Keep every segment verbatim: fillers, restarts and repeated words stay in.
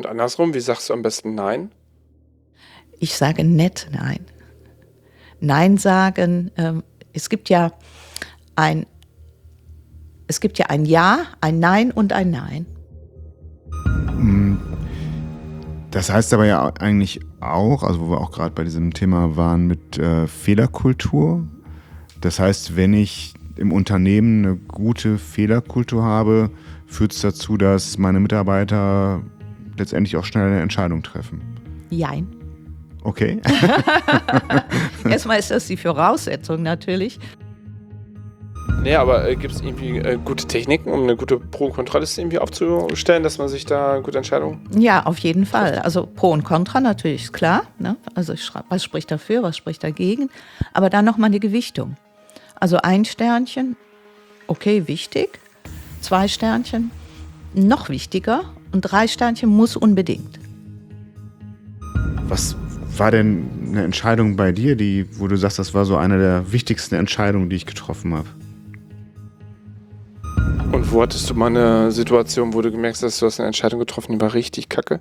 Und andersrum, wie sagst du am besten Nein? Ich sage nett Nein. Nein sagen, ähm, es gibt ja ein, es gibt ja ein Ja, ein Nein und ein Nein. Das heißt aber ja eigentlich auch, also wo wir auch gerade bei diesem Thema waren mit äh, Fehlerkultur. Das heißt, wenn ich im Unternehmen eine gute Fehlerkultur habe, führt es dazu, dass meine Mitarbeiter letztendlich auch schnell eine Entscheidung treffen. Jein. Okay. Erstmal ist das die Voraussetzung natürlich. Nee, aber äh, gibt es irgendwie äh, gute Techniken, um eine gute Pro- und Kontraliste irgendwie aufzustellen, dass man sich da gute Entscheidungen... Ja, auf jeden Fall. Also Pro und Contra natürlich ist klar. Ne? Also ich schreibe, was spricht dafür, was spricht dagegen. Aber dann nochmal eine Gewichtung. Also ein Sternchen, okay, wichtig. Zwei Sternchen, noch wichtiger. Und drei Sternchen muss unbedingt. Was war denn eine Entscheidung bei dir, die, wo du sagst, das war so eine der wichtigsten Entscheidungen, die ich getroffen habe? Und wo hattest du mal eine Situation, wo du gemerkt hast, du hast eine Entscheidung getroffen, die war richtig kacke?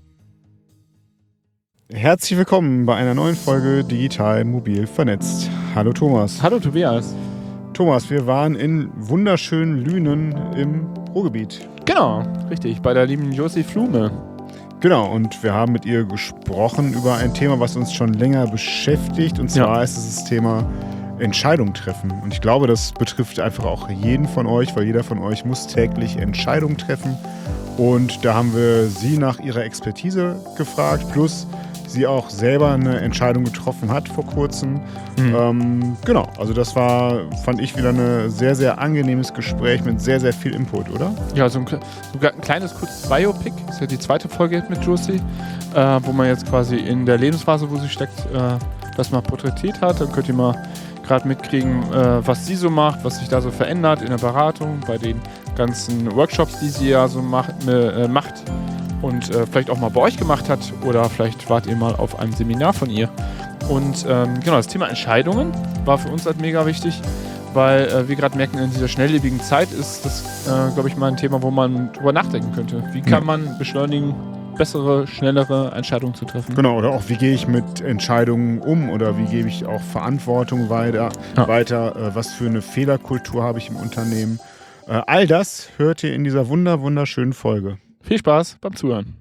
Herzlich willkommen bei einer neuen Folge Digital Mobil Vernetzt. Hallo Thomas. Hallo Tobias. Thomas, wir waren in wunderschönen Lünen im Ruhrgebiet. Genau, richtig, bei der lieben Josi Flume. Genau, und wir haben mit ihr gesprochen über ein Thema, was uns schon länger beschäftigt. Und zwar Ja. ist es das Thema Entscheidung treffen. Und ich glaube, das betrifft einfach auch jeden von euch, weil jeder von euch muss täglich Entscheidungen treffen. Und da haben wir sie nach ihrer Expertise gefragt, plus sie auch selber eine Entscheidung getroffen hat vor kurzem. Mhm. Ähm, genau, also das war, fand ich, wieder ein sehr, sehr angenehmes Gespräch mit sehr, sehr viel Input, oder? Ja, so ein, sogar ein kleines, kurzes Biopic, ist ja die zweite Folge mit Josie, äh, wo man jetzt quasi in der Lebensphase, wo sie steckt, äh, das mal porträtiert hat. Dann könnt ihr mal gerade mitkriegen, äh, was sie so macht, was sich da so verändert in der Beratung, bei den ganzen Workshops, die sie ja so macht, äh, macht. Und äh, vielleicht auch mal bei euch gemacht hat oder vielleicht wart ihr mal auf einem Seminar von ihr. Und ähm, genau, das Thema Entscheidungen war für uns halt mega wichtig, weil äh, wir gerade merken, in dieser schnelllebigen Zeit ist das, äh, glaube ich, mal ein Thema, wo man drüber nachdenken könnte. Wie kann man beschleunigen, bessere, schnellere Entscheidungen zu treffen? Genau, oder auch wie gehe ich mit Entscheidungen um oder wie gebe ich auch Verantwortung weiter, ja. weiter äh, was für eine Fehlerkultur habe ich im Unternehmen. Äh, all das hört ihr in dieser wunder, wunderschönen Folge. Viel Spaß beim Zuhören.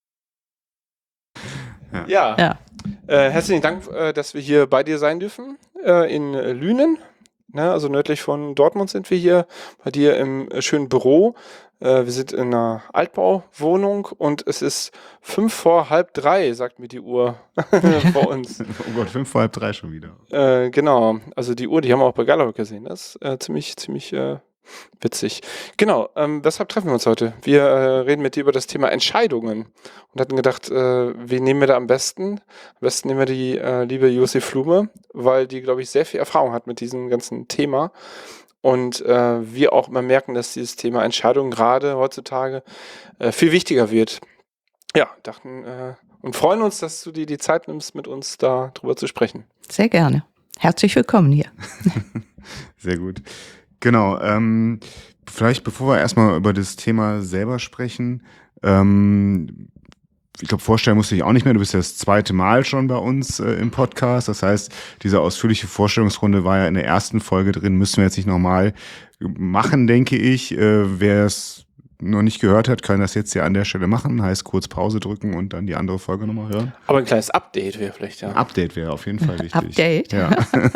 Ja. ja. ja. Äh, herzlichen Dank, äh, dass wir hier bei dir sein dürfen, äh, in Lünen. Ne, also nördlich von Dortmund sind wir hier, bei dir im äh, schönen Büro. Äh, wir sind in einer Altbauwohnung und es ist fünf vor halb drei, sagt mir die Uhr bei uns. Oh Gott, fünf vor halb drei schon wieder. Äh, genau, also die Uhr, die haben wir auch bei Gallagher gesehen. Das ist äh, ziemlich, ziemlich... Äh, witzig. Genau, ähm, weshalb treffen wir uns heute? Wir äh, reden mit dir über das Thema Entscheidungen und hatten gedacht, äh, wen nehmen wir da am besten? Am besten nehmen wir die äh, liebe Josi Flume, weil die, glaube ich, sehr viel Erfahrung hat mit diesem ganzen Thema und äh, wir auch immer merken, dass dieses Thema Entscheidungen gerade heutzutage äh, viel wichtiger wird. Ja, dachten äh, und freuen uns, dass du dir die Zeit nimmst, mit uns da drüber zu sprechen. Sehr gerne. Herzlich willkommen hier. Sehr gut. Genau, ähm, vielleicht bevor wir erstmal über das Thema selber sprechen, ähm, ich glaube, vorstellen musste ich auch nicht mehr, du bist ja das zweite Mal schon bei uns äh, im Podcast, das heißt, diese ausführliche Vorstellungsrunde war ja in der ersten Folge drin, müssen wir jetzt nicht nochmal machen, denke ich. Äh, wer es noch nicht gehört hat, kann das jetzt ja an der Stelle machen, heißt kurz Pause drücken und dann die andere Folge nochmal hören. Aber ein kleines Update wäre vielleicht, ja. Ein Update wäre auf jeden Fall wichtig. Update? Ja.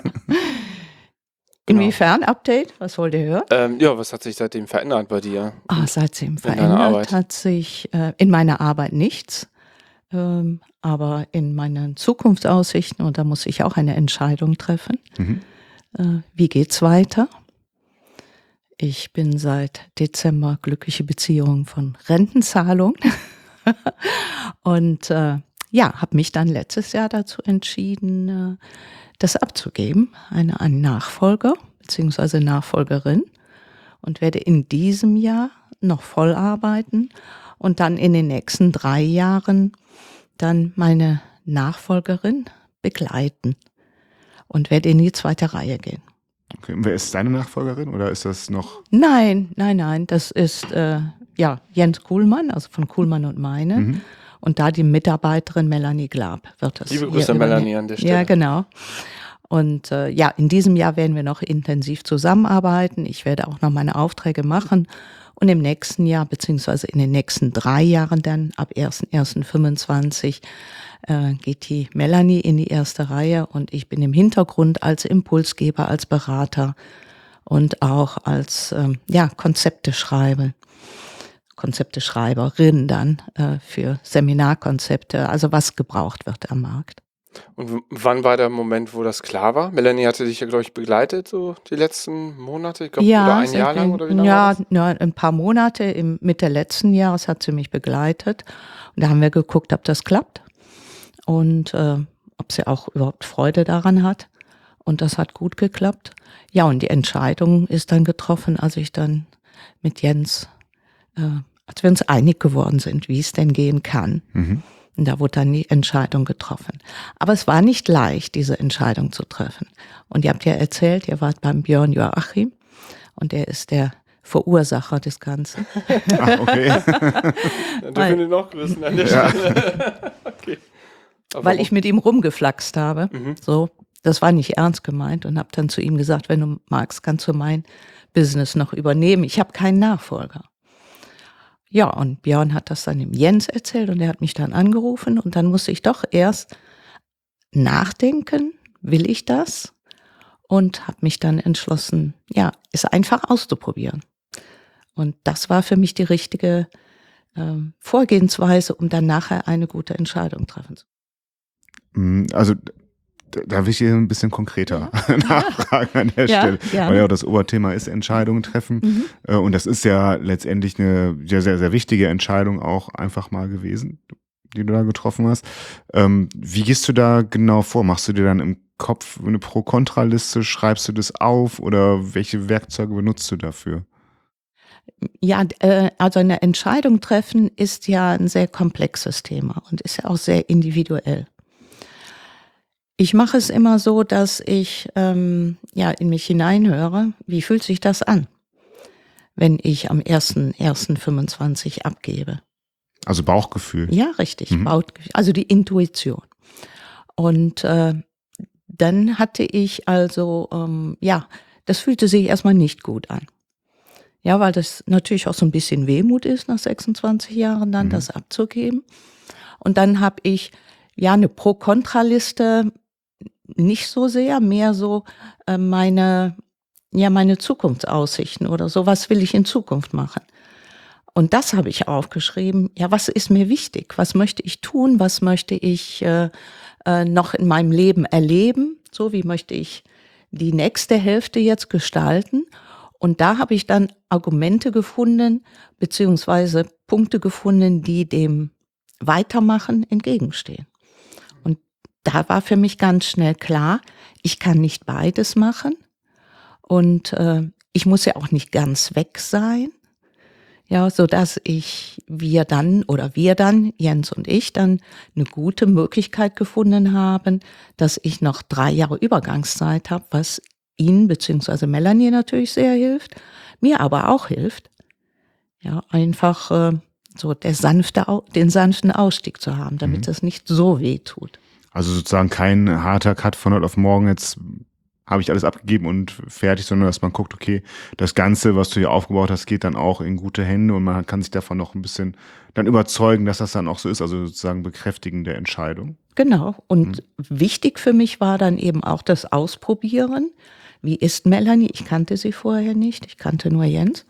Inwiefern Update? Was wollt ihr hören? Ähm, ja, was hat sich seitdem verändert bei dir? Ah, seitdem verändert hat sich äh, in meiner Arbeit nichts, ähm, aber in meinen Zukunftsaussichten, und da muss ich auch eine Entscheidung treffen. Mhm. Äh, wie geht's weiter? Ich bin seit Dezember glückliche Beziehung von Rentenzahlung und äh, ja, habe mich dann letztes Jahr dazu entschieden, äh, das abzugeben, eine, einen Nachfolger bzw. Nachfolgerin und werde in diesem Jahr noch voll arbeiten und dann in den nächsten drei Jahren dann meine Nachfolgerin begleiten und werde in die zweite Reihe gehen. Okay, und wer ist deine Nachfolgerin oder ist das noch? Nein, nein, nein, das ist, äh, ja, Jens Kuhlmann, also von Kuhlmann und Meine. Mhm. Und da die Mitarbeiterin Melanie Glab wird das. Liebe hier Grüße an übernehmen. Melanie an der Stelle. Ja, genau. Und äh, ja, in diesem Jahr werden wir noch intensiv zusammenarbeiten. Ich werde auch noch meine Aufträge machen. Und im nächsten Jahr, beziehungsweise in den nächsten drei Jahren dann, ab erster erster fünfundzwanzig, äh, geht die Melanie in die erste Reihe und ich bin im Hintergrund als Impulsgeber, als Berater und auch als ähm, ja, Konzepte schreiben. Konzepte Schreiberin dann äh, für Seminarkonzepte, also was gebraucht wird am Markt. Und w- wann war der Moment, wo das klar war? Melanie hatte dich ja, glaube ich, begleitet, so die letzten Monate, ich glaube, oder ein seit Jahr lang, den- oder wie lange ja, war das? ja, ein paar Monate, im Mitte letzten Jahres hat sie mich begleitet. Und da haben wir geguckt, ob das klappt und äh, ob sie auch überhaupt Freude daran hat. Und das hat gut geklappt. Ja, und die Entscheidung ist dann getroffen, als ich dann mit Jens, äh, als wir uns einig geworden sind, wie es denn gehen kann. Mhm. Und da wurde dann die Entscheidung getroffen. Aber es war nicht leicht, diese Entscheidung zu treffen. Und ihr habt ja erzählt, ihr wart beim Björn Joachim und der ist der Verursacher des Ganzen. Ah, okay. Dann dürfen wir den noch grüßen an der Stelle. Okay. Aber Weil ich mit ihm rumgeflaxt habe. Mhm. So, das war nicht ernst gemeint und habe dann zu ihm gesagt, wenn du magst, kannst du mein Business noch übernehmen. Ich habe keinen Nachfolger. Ja, und Björn hat das dann dem Jens erzählt und er hat mich dann angerufen und dann musste ich doch erst nachdenken, will ich das? Und habe mich dann entschlossen, ja, es einfach auszuprobieren. Und das war für mich die richtige ähm, Vorgehensweise, um dann nachher eine gute Entscheidung treffen zu Mm, Also da, da will ich hier ein bisschen konkreter nachfragen an der Ja, Stelle. gerne. Weil ja das Oberthema ist Entscheidungen treffen. Mhm. Äh, Und das ist ja letztendlich eine sehr, sehr, sehr wichtige Entscheidung auch einfach mal gewesen, die du da getroffen hast. Ähm, Wie gehst du da genau vor? Machst du dir dann im Kopf eine Pro-Kontra-Liste? Schreibst du das auf oder welche Werkzeuge benutzt du dafür? Ja, äh, also eine Entscheidung treffen ist ja ein sehr komplexes Thema und ist ja auch sehr individuell. Ich mache es immer so, dass ich ähm, ja in mich hineinhöre, wie fühlt sich das an, wenn ich am erster erster fünfundzwanzig abgebe. Also Bauchgefühl. Ja, richtig, Mhm. Bauchgefühl, also die Intuition. Und äh, dann hatte ich also, ähm, ja, das fühlte sich erstmal nicht gut an. Ja, weil das natürlich auch so ein bisschen Wehmut ist, nach sechsundzwanzig Jahren dann Mhm. das abzugeben. Und dann habe ich ja eine Pro-Kontra-Liste, nicht so sehr, mehr so äh, meine, ja, meine Zukunftsaussichten oder so, was will ich in Zukunft machen. Und das habe ich aufgeschrieben. Ja, was ist mir wichtig? Was möchte ich tun? Was möchte ich äh, äh, noch in meinem Leben erleben? So, wie möchte ich die nächste Hälfte jetzt gestalten? Und da habe ich dann Argumente gefunden, beziehungsweise Punkte gefunden, die dem Weitermachen entgegenstehen. Und da war für mich ganz schnell klar, ich kann nicht beides machen. Und äh, ich muss ja auch nicht ganz weg sein. Ja, so dass ich, wir dann oder wir dann, Jens und ich, dann eine gute Möglichkeit gefunden haben, dass ich noch drei Jahre Übergangszeit habe, was Ihnen beziehungsweise Melanie natürlich sehr hilft, mir aber auch hilft. Ja, einfach äh, so der sanfte, Au- den sanften Ausstieg zu haben, damit Mhm. es nicht so weh tut. Also sozusagen kein harter Cut von heute auf morgen, jetzt habe ich alles abgegeben und fertig, sondern dass man guckt, okay, das Ganze, was du hier aufgebaut hast, geht dann auch in gute Hände und man kann sich davon noch ein bisschen dann überzeugen, dass das dann auch so ist, also sozusagen bekräftigende Entscheidung. Genau. Und wichtig für mich war dann eben auch das Ausprobieren. Wie ist Melanie? Ich kannte sie vorher nicht. Ich kannte nur Jens.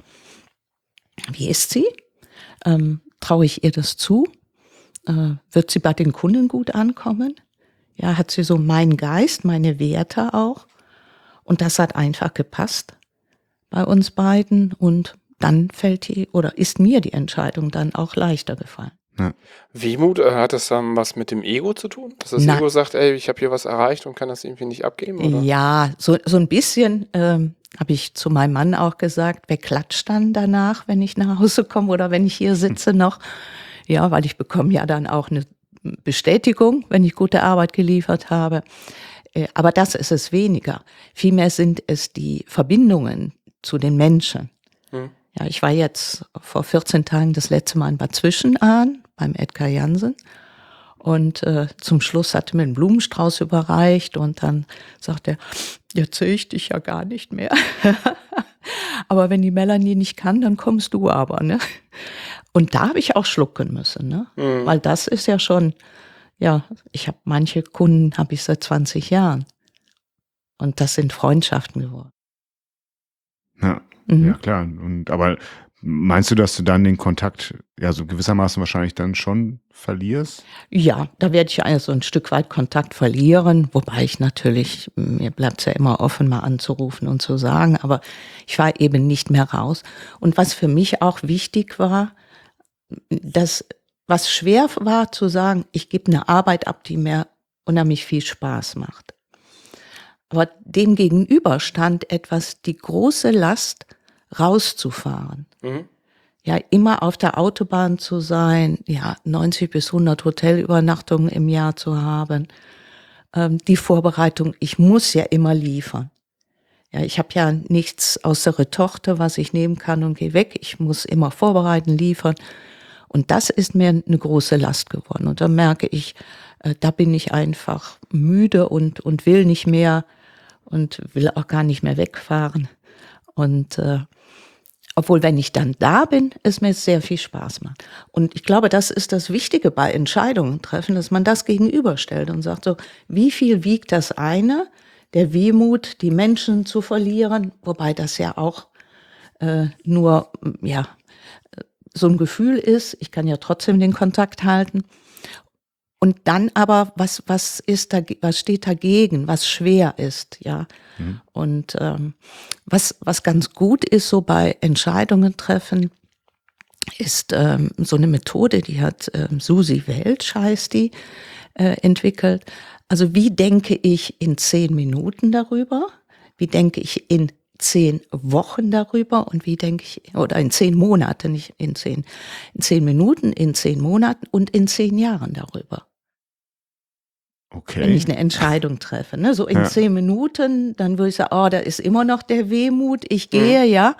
Wie ist sie? Ähm, traue ich ihr das zu? Äh, wird sie bei den Kunden gut ankommen? Ja, hat sie so meinen Geist, meine Werte auch? Und das hat einfach gepasst bei uns beiden. Und dann fällt die, oder ist mir die Entscheidung dann auch leichter gefallen. Wehmut, äh, hat das dann was mit dem Ego zu tun? Dass das Nein. Ego sagt, ey, ich habe hier was erreicht und kann das irgendwie nicht abgeben? Oder? Ja, so, so ein bisschen ähm, habe ich zu meinem Mann auch gesagt, wer klatscht dann danach, wenn ich nach Hause komme oder wenn ich hier sitze noch? Ja, weil ich bekomme ja dann auch eine Bestätigung, wenn ich gute Arbeit geliefert habe. Äh, aber das ist es weniger. Vielmehr sind es die Verbindungen zu den Menschen. Hm. Ja, ich war jetzt vor vierzehn Tagen das letzte Mal in Bad Zwischenahn beim Edgar Jansen. Und äh, zum Schluss hat er mir einen Blumenstrauß überreicht und dann sagt er, jetzt sehe ich dich ja gar nicht mehr. Aber wenn die Melanie nicht kann, dann kommst du aber, ne? Und da habe ich auch schlucken müssen, ne? Mhm. Weil das ist ja schon, ja, ich habe manche Kunden habe ich seit zwanzig Jahren. Und das sind Freundschaften geworden. Ja, mhm. ja klar. Und aber meinst du, dass du dann den Kontakt ja so gewissermaßen wahrscheinlich dann schon verlierst? Ja, da werde ich also ein Stück weit Kontakt verlieren, wobei ich natürlich, mir bleibt es ja immer offen, mal anzurufen und zu sagen, aber ich war eben nicht mehr raus. Und was für mich auch wichtig war, dass was schwer war zu sagen, ich gebe eine Arbeit ab, die mir unheimlich viel Spaß macht. Aber dem gegenüber stand etwas, die große Last, rauszufahren. Mhm. Ja, immer auf der Autobahn zu sein, ja, neunzig bis hundert Hotelübernachtungen im Jahr zu haben. Ähm, die Vorbereitung, ich muss ja immer liefern. Ja, ich habe ja nichts außer eine Tochter, was ich nehmen kann und gehe weg. Ich muss immer vorbereiten, liefern. Und das ist mir eine große Last geworden. Und da merke ich, äh, da bin ich einfach müde und, und will nicht mehr und will auch gar nicht mehr wegfahren. Und äh, obwohl, wenn ich dann da bin, es mir sehr viel Spaß macht. Und ich glaube, das ist das Wichtige bei Entscheidungen treffen, dass man das gegenüberstellt und sagt so, wie viel wiegt das eine, der Wehmut, die Menschen zu verlieren, wobei das ja auch äh, nur ja so ein Gefühl ist, ich kann ja trotzdem den Kontakt halten. Und dann aber, was, was ist da, was steht dagegen, was schwer ist, ja. Mhm. Und ähm, was, was ganz gut ist, so bei Entscheidungen treffen, ist ähm, so eine Methode, die hat ähm, Susi Welch, heißt die, äh, entwickelt. Also wie denke ich in zehn Minuten darüber? Wie denke ich in zehn Wochen darüber und wie denke ich, oder in zehn Monaten, nicht in zehn, in zehn Minuten, in zehn Monaten und in zehn Jahren darüber. Okay. Wenn ich eine Entscheidung treffe, ne, so in ja. zehn Minuten, dann würde ich sagen, oh, da ist immer noch der Wehmut, ich gehe, mhm. ja.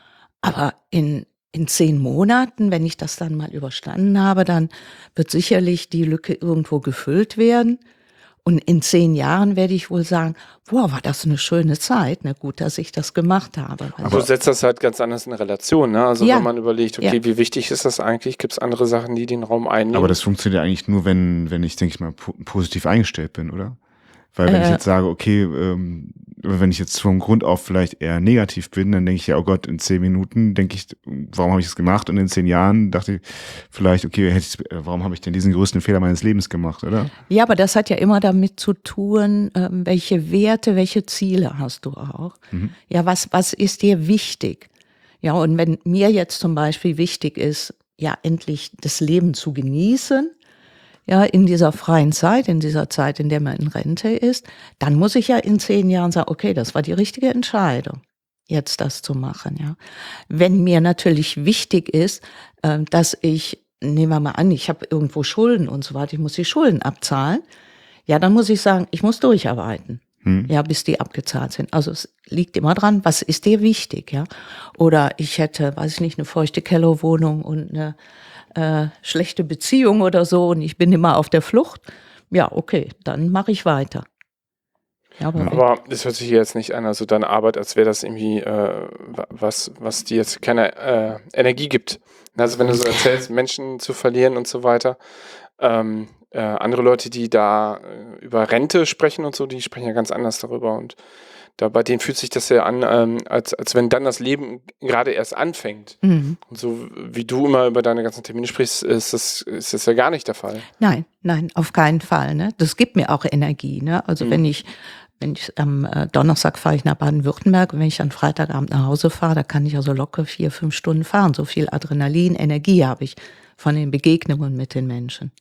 Aber in, in zehn Monaten, wenn ich das dann mal überstanden habe, dann wird sicherlich die Lücke irgendwo gefüllt werden. Und in zehn Jahren werde ich wohl sagen, boah, war das eine schöne Zeit, na gut, dass ich das gemacht habe. Aber du setzt das halt ganz anders in Relation, ne? Also ja. wenn man überlegt, okay, ja. wie wichtig ist das eigentlich? Gibt es andere Sachen, die den Raum einnehmen? Aber das funktioniert ja eigentlich nur, wenn, wenn ich, denke ich mal, po- positiv eingestellt bin, oder? Weil wenn äh, ich jetzt sage, okay, ähm, wenn ich jetzt vom Grund auf vielleicht eher negativ bin, dann denke ich ja, oh Gott, in zehn Minuten denke ich, warum habe ich das gemacht? Und in zehn Jahren dachte ich vielleicht, okay, hätte ich, warum habe ich denn diesen größten Fehler meines Lebens gemacht, oder? Ja, aber das hat ja immer damit zu tun, ähm, welche Werte, welche Ziele hast du auch. Mhm. Ja, was, was ist dir wichtig? Ja, und wenn mir jetzt zum Beispiel wichtig ist, ja, endlich das Leben zu genießen, ja, in dieser freien Zeit, in dieser Zeit, in der man in Rente ist, dann muss ich ja in zehn Jahren sagen, okay, das war die richtige Entscheidung, jetzt das zu machen, ja. Wenn mir natürlich wichtig ist, äh, dass ich, nehmen wir mal an, ich habe irgendwo Schulden und so weiter, ich muss die Schulden abzahlen, ja, dann muss ich sagen, ich muss durcharbeiten, hm. ja, bis die abgezahlt sind. Also es liegt immer dran, was ist dir wichtig, ja. Oder ich hätte, weiß ich nicht, eine feuchte Kellerwohnung und eine Äh, schlechte Beziehung oder so und ich bin immer auf der Flucht, ja, okay, dann mache ich weiter. Ja, aber aber das hört sich jetzt nicht an, also deine Arbeit, als wäre das irgendwie äh, was, was dir jetzt keine äh, Energie gibt. Also wenn du so erzählst, Menschen zu verlieren und so weiter, ähm, äh, andere Leute, die da äh, über Rente sprechen und so, die sprechen ja ganz anders darüber und da bei denen fühlt sich das ja an, ähm, als, als wenn dann das Leben gerade erst anfängt. Mhm. Und so wie du immer über deine ganzen Termine sprichst, ist das, ist das ja gar nicht der Fall. Nein, nein, auf keinen Fall. Ne? Das gibt mir auch Energie. Ne? Also mhm. wenn ich, wenn ich am äh, Donnerstag fahre ich nach Baden-Württemberg und wenn ich am Freitagabend nach Hause fahre, da kann ich also locker vier, fünf Stunden fahren. So viel Adrenalin, Energie habe ich von den Begegnungen mit den Menschen.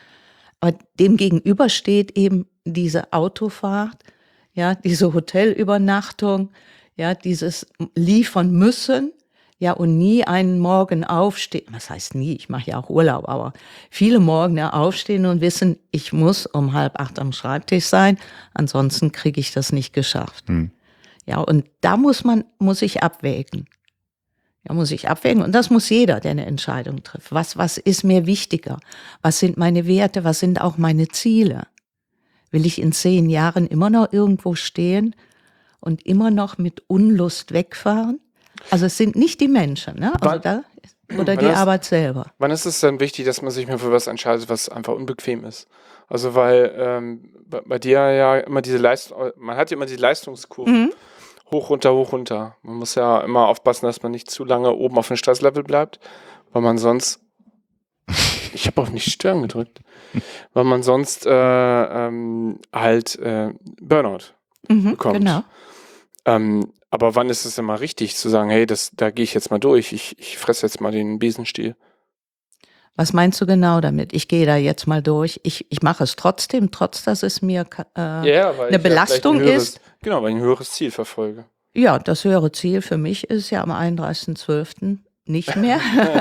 Aber dem gegenüber steht eben diese Autofahrt, ja, diese Hotelübernachtung, ja, dieses liefern müssen, ja, und nie einen Morgen aufstehen. Was heißt nie? Ich mache ja auch Urlaub, aber viele Morgen ja aufstehen und wissen, ich muss um halb acht am Schreibtisch sein, ansonsten kriege ich das nicht geschafft. Hm. Ja, und da muss man, muss ich abwägen. Ja, muss ich abwägen. Und das muss jeder, der eine Entscheidung trifft. Was, was ist mir wichtiger? Was sind meine Werte? Was sind auch meine Ziele? Will ich in zehn Jahren immer noch irgendwo stehen und immer noch mit Unlust wegfahren? Also es sind nicht die Menschen, ne? Also Wann- da, oder wann die ist- Arbeit selber. Wann ist es denn wichtig, dass man sich mal für was entscheidet, was einfach unbequem ist? Also weil ähm, bei, bei dir ja immer diese Leistung, man hat ja immer diese Leistungskurve. Mhm. Hoch, runter, hoch, runter. Man muss ja immer aufpassen, dass man nicht zu lange oben auf dem Stresslevel bleibt, weil man sonst ich habe auf nicht Stirn gedrückt, weil man sonst äh, ähm, halt äh, Burnout Mhm, bekommt. genau. Ähm, aber wann ist es denn mal richtig zu sagen, hey, das, da gehe ich jetzt mal durch, ich, ich fresse jetzt mal den Besenstiel? Was meinst du genau damit? Ich gehe da jetzt mal durch. Ich, ich mache es trotzdem, trotz dass es mir äh, Ja, weil eine ich ja Belastung vielleicht ein höheres, ist. Genau, weil ich ein höheres Ziel verfolge. Ja, das höhere Ziel für mich ist ja am einunddreißigsten zwölften nicht mehr.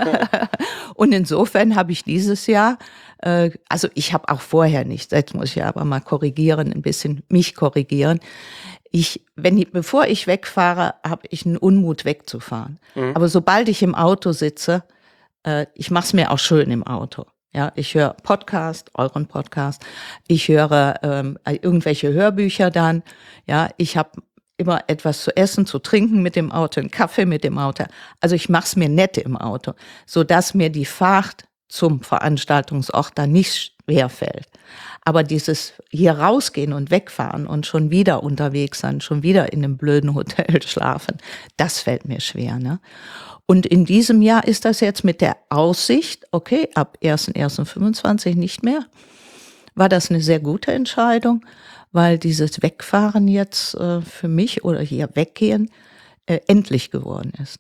Und insofern habe ich dieses Jahr, äh, also ich habe auch vorher nicht, jetzt muss ich aber mal korrigieren, ein bisschen mich korrigieren. Ich, wenn ich, bevor ich wegfahre, habe ich einen Unmut wegzufahren. Mhm. Aber sobald ich im Auto sitze, äh, ich mache es mir auch schön im Auto. Ja, ich höre Podcast, euren Podcast. Ich höre ähm, irgendwelche Hörbücher dann. Ja, ich habe immer etwas zu essen, zu trinken mit dem Auto, einen Kaffee mit dem Auto. Also ich mache es mir nett im Auto, sodass mir die Fahrt zum Veranstaltungsort dann nicht schwer fällt. Aber dieses hier rausgehen und wegfahren und schon wieder unterwegs sein, schon wieder in einem blöden Hotel schlafen, das fällt mir schwer, ne? Und in diesem Jahr ist das jetzt mit der Aussicht, okay, ab erster erster fünfundzwanzig nicht mehr, war das eine sehr gute Entscheidung, weil dieses Wegfahren jetzt äh, für mich oder hier weggehen äh, endlich geworden ist.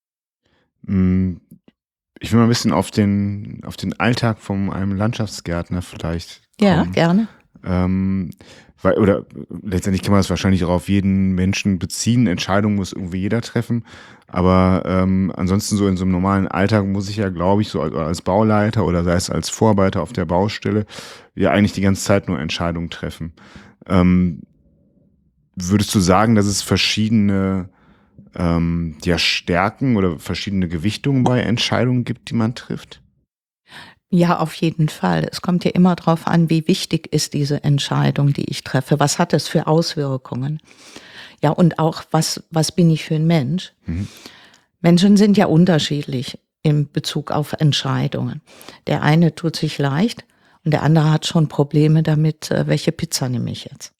Mm, Ich will mal ein bisschen auf den, auf den Alltag von einem Landschaftsgärtner vielleicht Ja, kommen. gerne. Ähm, weil, oder letztendlich kann man das wahrscheinlich auch auf jeden Menschen beziehen. Entscheidungen muss irgendwie jeder treffen. Aber ähm, ansonsten so in so einem normalen Alltag muss ich ja, glaube ich, so als, als Bauleiter oder sei es als Vorarbeiter auf der Baustelle, ja eigentlich die ganze Zeit nur Entscheidungen treffen. Ähm, würdest du sagen, dass es verschiedene ähm, ja, Stärken oder verschiedene Gewichtungen bei Entscheidungen gibt, die man trifft? Ja, auf jeden Fall. Es kommt ja immer darauf an, wie wichtig ist diese Entscheidung, die ich treffe. Was hat es für Auswirkungen? Ja, und auch, was, was bin ich für ein Mensch? Mhm. Menschen sind ja unterschiedlich in Bezug auf Entscheidungen. Der eine tut sich leicht und der andere hat schon Probleme damit, äh, welche Pizza nehme ich jetzt?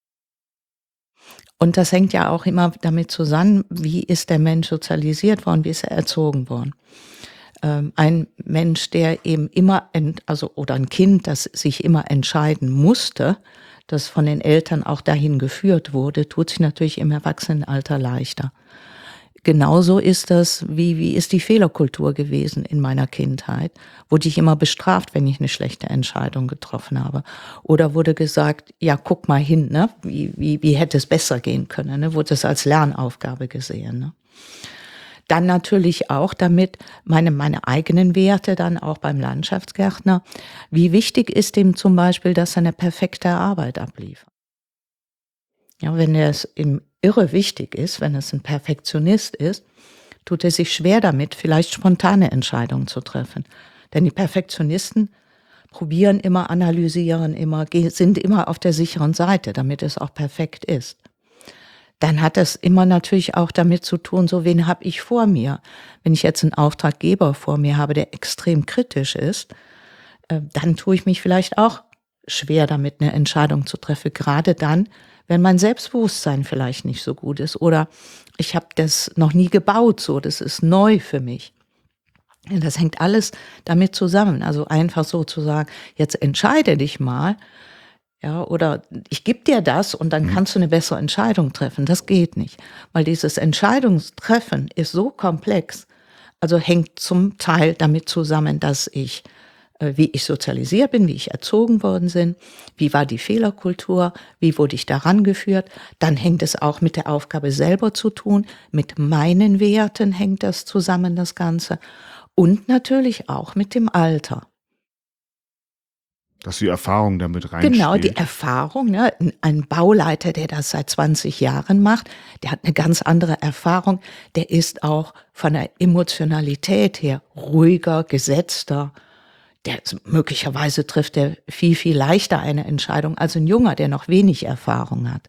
Und das hängt ja auch immer damit zusammen, wie ist der Mensch sozialisiert worden, wie ist er erzogen worden. Ähm, ein Mensch, der eben immer, ent, also oder ein Kind, das sich immer entscheiden musste, das von den Eltern auch dahin geführt wurde, tut sich natürlich im Erwachsenenalter leichter. Genauso ist das, wie, wie ist die Fehlerkultur gewesen in meiner Kindheit? Wurde ich immer bestraft, wenn ich eine schlechte Entscheidung getroffen habe? Oder wurde gesagt, ja, guck mal hin, ne? Wie, wie, wie hätte es besser gehen können? Ne? Wurde es als Lernaufgabe gesehen? Ne? Dann natürlich auch damit meine, meine eigenen Werte dann auch beim Landschaftsgärtner. Wie wichtig ist dem zum Beispiel, dass er eine perfekte Arbeit abliefert? Ja, wenn er es im irre wichtig ist, wenn es ein Perfektionist ist, tut er sich schwer damit, vielleicht spontane Entscheidungen zu treffen. Denn die Perfektionisten probieren immer, analysieren immer, sind immer auf der sicheren Seite, damit es auch perfekt ist. Dann hat es immer natürlich auch damit zu tun, so wen habe ich vor mir. Wenn ich jetzt einen Auftraggeber vor mir habe, der extrem kritisch ist, dann tue ich mich vielleicht auch schwer damit, eine Entscheidung zu treffen. Gerade dann, wenn mein Selbstbewusstsein vielleicht nicht so gut ist oder ich habe das noch nie gebaut, so, das ist neu für mich. Das hängt alles damit zusammen. Also einfach so zu sagen, jetzt entscheide dich mal, ja, oder ich gebe dir das und dann kannst du eine bessere Entscheidung treffen. Das geht nicht, weil dieses Entscheidungstreffen ist so komplex, also hängt zum Teil damit zusammen, dass ich wie ich sozialisiert bin, wie ich erzogen worden bin, wie war die Fehlerkultur, wie wurde ich daran geführt. Dann hängt es auch mit der Aufgabe selber zu tun, mit meinen Werten hängt das zusammen, das Ganze. Und natürlich auch mit dem Alter. Dass die Erfahrung damit reinspielt. Genau, die Erfahrung. Ne? Ein Bauleiter, der das seit zwanzig Jahren macht, der hat eine ganz andere Erfahrung. Der ist auch von der Emotionalität her ruhiger, gesetzter. Der möglicherweise trifft er viel, viel leichter eine Entscheidung als ein Junger, der noch wenig Erfahrung hat.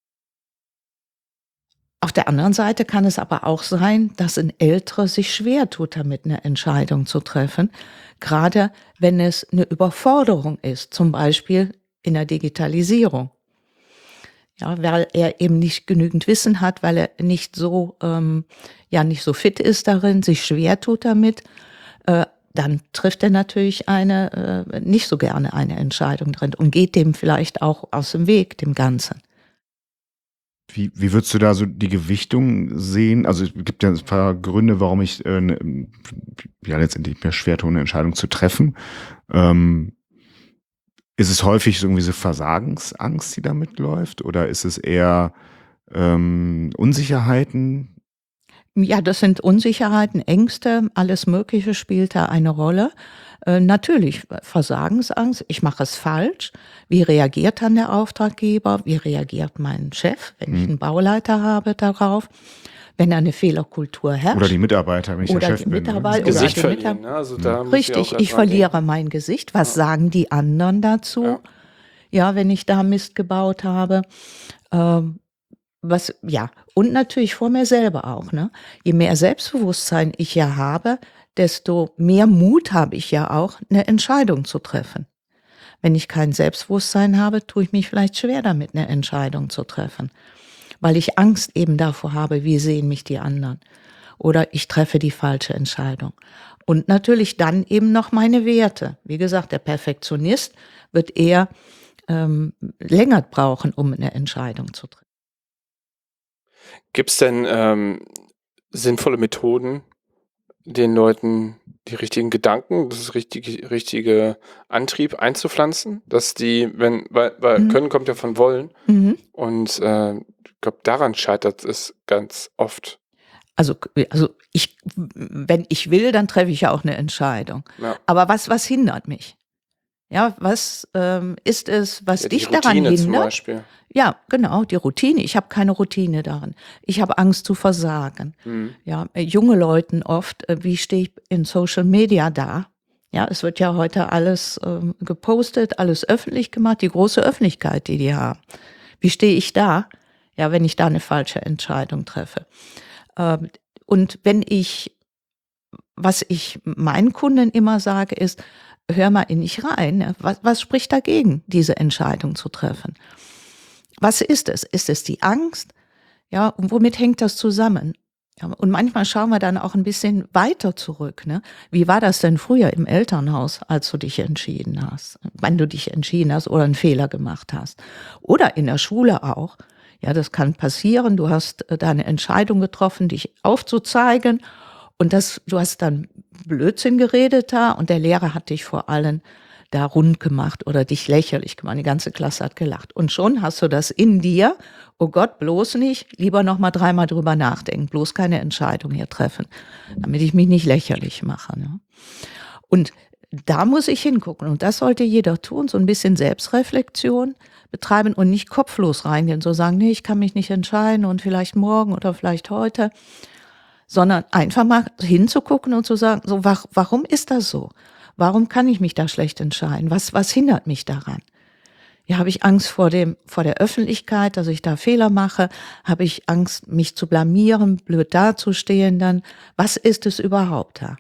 Auf der anderen Seite kann es aber auch sein, dass ein Älterer sich schwer tut, damit eine Entscheidung zu treffen, gerade wenn es eine Überforderung ist, zum Beispiel in der Digitalisierung. Ja, weil er eben nicht genügend Wissen hat, weil er nicht so, ähm, ja, nicht so fit ist darin, sich schwer tut damit, äh, dann trifft er natürlich eine, äh, nicht so gerne eine Entscheidung drin und geht dem vielleicht auch aus dem Weg, dem Ganzen. Wie, wie würdest du da so die Gewichtung sehen? Also es gibt ja ein paar Gründe, warum ich äh, ne, ja letztendlich mir schwer tue, eine Entscheidung zu treffen. Ähm, ist es häufig so irgendwie so Versagensangst, die da mitläuft? Oder ist es eher ähm, Unsicherheiten? Ja, das sind Unsicherheiten, Ängste, alles Mögliche spielt da eine Rolle. Äh, natürlich Versagensangst, ich mache es falsch. Wie reagiert dann der Auftraggeber? Wie reagiert mein Chef, wenn Hm. ich einen Bauleiter habe, darauf? Wenn da eine Fehlerkultur herrscht. Oder die Mitarbeiter, wenn ich Oder der Chef die bin. Mitarbeiter- Ne? Oder Gesicht die verlieren. Mitab- Ne? Also da muss Richtig, auch ich erst mal verliere mein Gesicht. Was Ja. sagen die anderen dazu? Ja. Ja, wenn ich da Mist gebaut habe. Ähm, was, ja, und natürlich vor mir selber auch. Ne? Je mehr Selbstbewusstsein ich ja habe, desto mehr Mut habe ich ja auch, eine Entscheidung zu treffen. Wenn ich kein Selbstbewusstsein habe, tue ich mich vielleicht schwer damit, eine Entscheidung zu treffen. Weil ich Angst eben davor habe, wie sehen mich die anderen. Oder ich treffe die falsche Entscheidung. Und natürlich dann eben noch meine Werte. Wie gesagt, der Perfektionist wird eher ähm, länger brauchen, um eine Entscheidung zu treffen. Gibt es denn ähm, sinnvolle Methoden, den Leuten die richtigen Gedanken, das richtige, richtige Antrieb einzupflanzen, dass die, wenn, weil, weil Mhm. Können kommt ja von Wollen Mhm. und äh, ich glaube, daran scheitert es ganz oft. Also, also ich, wenn ich will, dann treffe ich ja auch eine Entscheidung. Ja. Aber was, was hindert mich? Ja, was ähm, ist es, was Ja, die dich daran Routine zum hindert? Beispiel. Ja, genau, die Routine. Ich habe keine Routine darin. Ich habe Angst zu versagen. Mhm. Ja, äh, junge Leuten oft, äh, wie stehe ich in Social Media da? Ja, es wird ja heute alles ähm, gepostet, alles öffentlich gemacht, die große Öffentlichkeit, die die haben. Wie stehe ich da? Ja, wenn ich da eine falsche Entscheidung treffe. Ähm, und wenn ich, was ich meinen Kunden immer sage, ist, hör mal in dich rein. ne? Was, was spricht dagegen, diese Entscheidung zu treffen? Was ist es? Ist es die Angst? Ja, und womit hängt das zusammen? Ja, und manchmal schauen wir dann auch ein bisschen weiter zurück. Ne? Wie war das denn früher im Elternhaus, als du dich entschieden hast? Wenn du dich entschieden hast oder einen Fehler gemacht hast. Oder in der Schule auch. Ja, das kann passieren. Du hast äh, deine Entscheidung getroffen, dich aufzuzeigen. Und das, du hast dann Blödsinn geredet da und der Lehrer hat dich vor allen da rund gemacht oder dich lächerlich gemacht. Die ganze Klasse hat gelacht. Und schon hast du das in dir. Oh Gott, bloß nicht. Lieber noch mal dreimal drüber nachdenken. Bloß keine Entscheidung hier treffen, damit ich mich nicht lächerlich mache. Ne? Und da muss ich hingucken. Und das sollte jeder tun. So ein bisschen Selbstreflexion betreiben und nicht kopflos reingehen. So sagen, nee, ich kann mich nicht entscheiden und vielleicht morgen oder vielleicht heute. Sondern einfach mal hinzugucken und zu sagen, so, warum ist das so? Warum kann ich mich da schlecht entscheiden? Was, was hindert mich daran? Ja, habe ich Angst vor dem, vor der Öffentlichkeit, dass ich da Fehler mache? Habe ich Angst, mich zu blamieren, blöd dazustehen dann? Was ist es überhaupt da?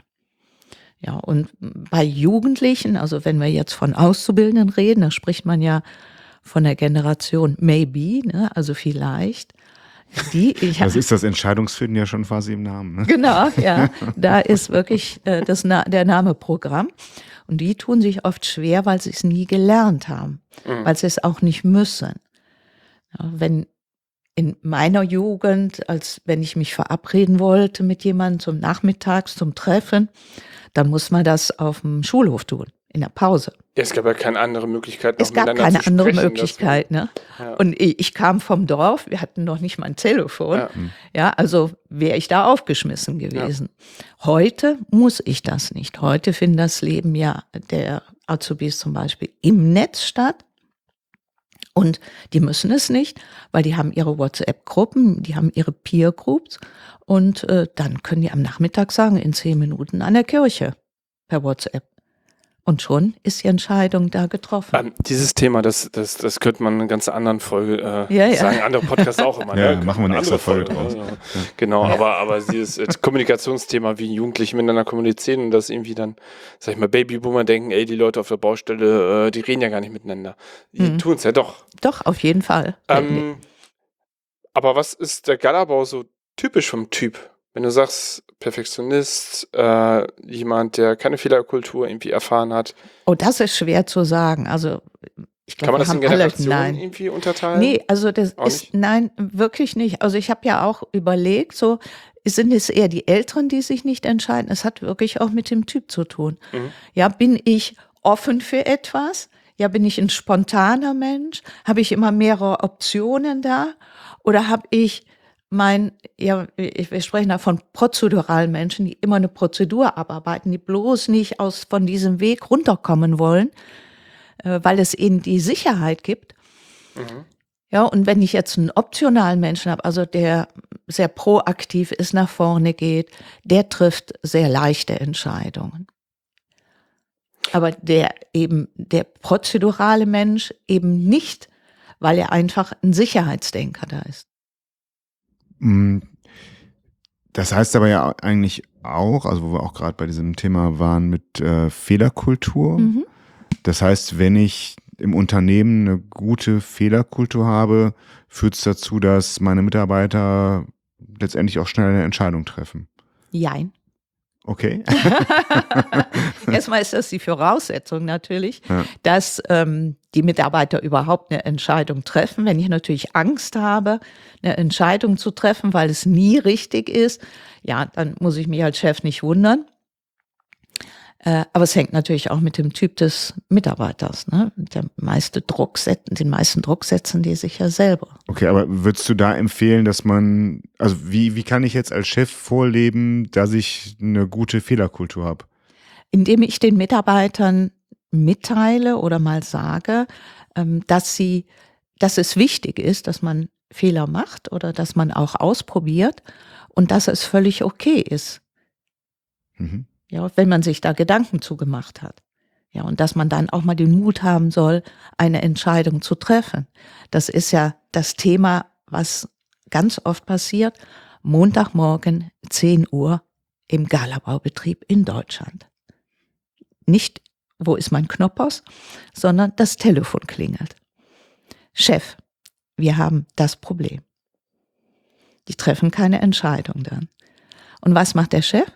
Ja, und bei Jugendlichen, also wenn wir jetzt von Auszubildenden reden, da spricht man ja von der Generation maybe, ne, also vielleicht. Die, ich Das ist das Entscheidungsfinden ja schon quasi im Namen. Ne? Genau, ja. Da ist wirklich äh, das Na- der Name Programm. Und die tun sich oft schwer, weil sie es nie gelernt haben, Mhm. weil sie es auch nicht müssen. Ja, wenn in meiner Jugend, als wenn ich mich verabreden wollte mit jemandem zum Nachmittags, zum Treffen, dann muss man das auf dem Schulhof tun, in der Pause. Ja, es gab ja keine andere Möglichkeit, noch Es gab miteinander keine zu andere sprechen, Möglichkeit, ne? dass man- Ja. Und ich, ich kam vom Dorf, wir hatten noch nicht mal ein Telefon. Ja. Ja, also wäre ich da aufgeschmissen gewesen. Heute muss ich das nicht. Heute findet das Leben ja der Azubis zum Beispiel im Netz statt. Und die müssen es nicht, weil die haben ihre WhatsApp-Gruppen, die haben ihre Peer-Groups und äh, dann können die am Nachmittag sagen, in zehn Minuten an der Kirche per WhatsApp. Und schon ist die Entscheidung da getroffen. Ähm, dieses Thema, das, das, das könnte man in einer ganz anderen Folge äh, Ja, ja. sagen, andere Podcasts auch immer. Ja, ne? machen wir eine Andere extra Folge Folge, draus. ne? Genau, aber, aber dieses äh, Kommunikationsthema, wie Jugendliche miteinander kommunizieren und das irgendwie dann, sag ich mal, Babyboomer denken, ey, die Leute auf der Baustelle, äh, die reden ja gar nicht miteinander. Die Mhm. tun es ja doch. Doch, auf jeden Fall. Ähm, aber was ist der Galabau so typisch vom Typ? Wenn du sagst, Perfektionist, äh, jemand, der keine Fehlerkultur irgendwie erfahren hat, Oh, das ist schwer zu sagen. Also ich kann glaube, man wir das in haben alle, Generationen nein. irgendwie unterteilen? Nee, also das Auch ist, nicht? nein, wirklich nicht. Also ich habe ja auch überlegt, so sind es eher die Älteren, die sich nicht entscheiden. Es hat wirklich auch mit dem Typ zu tun. Mhm. Ja, bin ich offen für etwas? Ja, bin ich ein spontaner Mensch? Habe ich immer mehrere Optionen da? Oder habe ich mein, ja, ich- wir sprechen da von prozeduralen Menschen, die immer eine Prozedur abarbeiten, die bloß nicht aus von diesem Weg runterkommen wollen, äh, weil es ihnen die Sicherheit gibt. Mhm. Ja, und wenn ich jetzt einen optionalen Menschen habe, also der sehr proaktiv ist, nach vorne geht, der trifft sehr leichte Entscheidungen. Aber der eben, der prozedurale Mensch eben nicht, weil er einfach ein Sicherheitsdenker da ist. Mm, Das heißt aber ja eigentlich auch, also wo wir auch gerade bei diesem Thema waren mit äh, Fehlerkultur. Mhm. Das heißt, wenn ich im Unternehmen eine gute Fehlerkultur habe, führt es dazu, dass meine Mitarbeiter letztendlich auch schnell eine Entscheidung treffen. Jein. Okay. Erstmal ist das die Voraussetzung natürlich, Ja. dass ähm, die Mitarbeiter überhaupt eine Entscheidung treffen. Wenn ich natürlich Angst habe, eine Entscheidung zu treffen, weil es nie richtig ist, ja, dann muss ich mich als Chef nicht wundern. Äh, aber es hängt natürlich auch mit dem Typ des Mitarbeiters. Ne? Der meiste Druck setzen, den meisten Druck setzen die sich ja selber. Okay, aber würdest du da empfehlen, dass man, also wie, wie kann ich jetzt als Chef vorleben, dass ich eine gute Fehlerkultur habe? Indem ich den Mitarbeitern mitteile oder mal sage, ähm, dass sie, dass es wichtig ist, dass man Fehler macht oder dass man auch ausprobiert und dass es völlig okay ist, Mhm. ja, wenn man sich da Gedanken zugemacht hat. Ja, und dass man dann auch mal den Mut haben soll, eine Entscheidung zu treffen. Das ist ja das Thema, was ganz oft passiert. Montagmorgen, zehn Uhr im Galabaubetrieb in Deutschland. Nicht, wo ist mein Knoppers, sondern das Telefon klingelt. Chef, wir haben das Problem. Die treffen keine Entscheidung dann. Und was macht der Chef?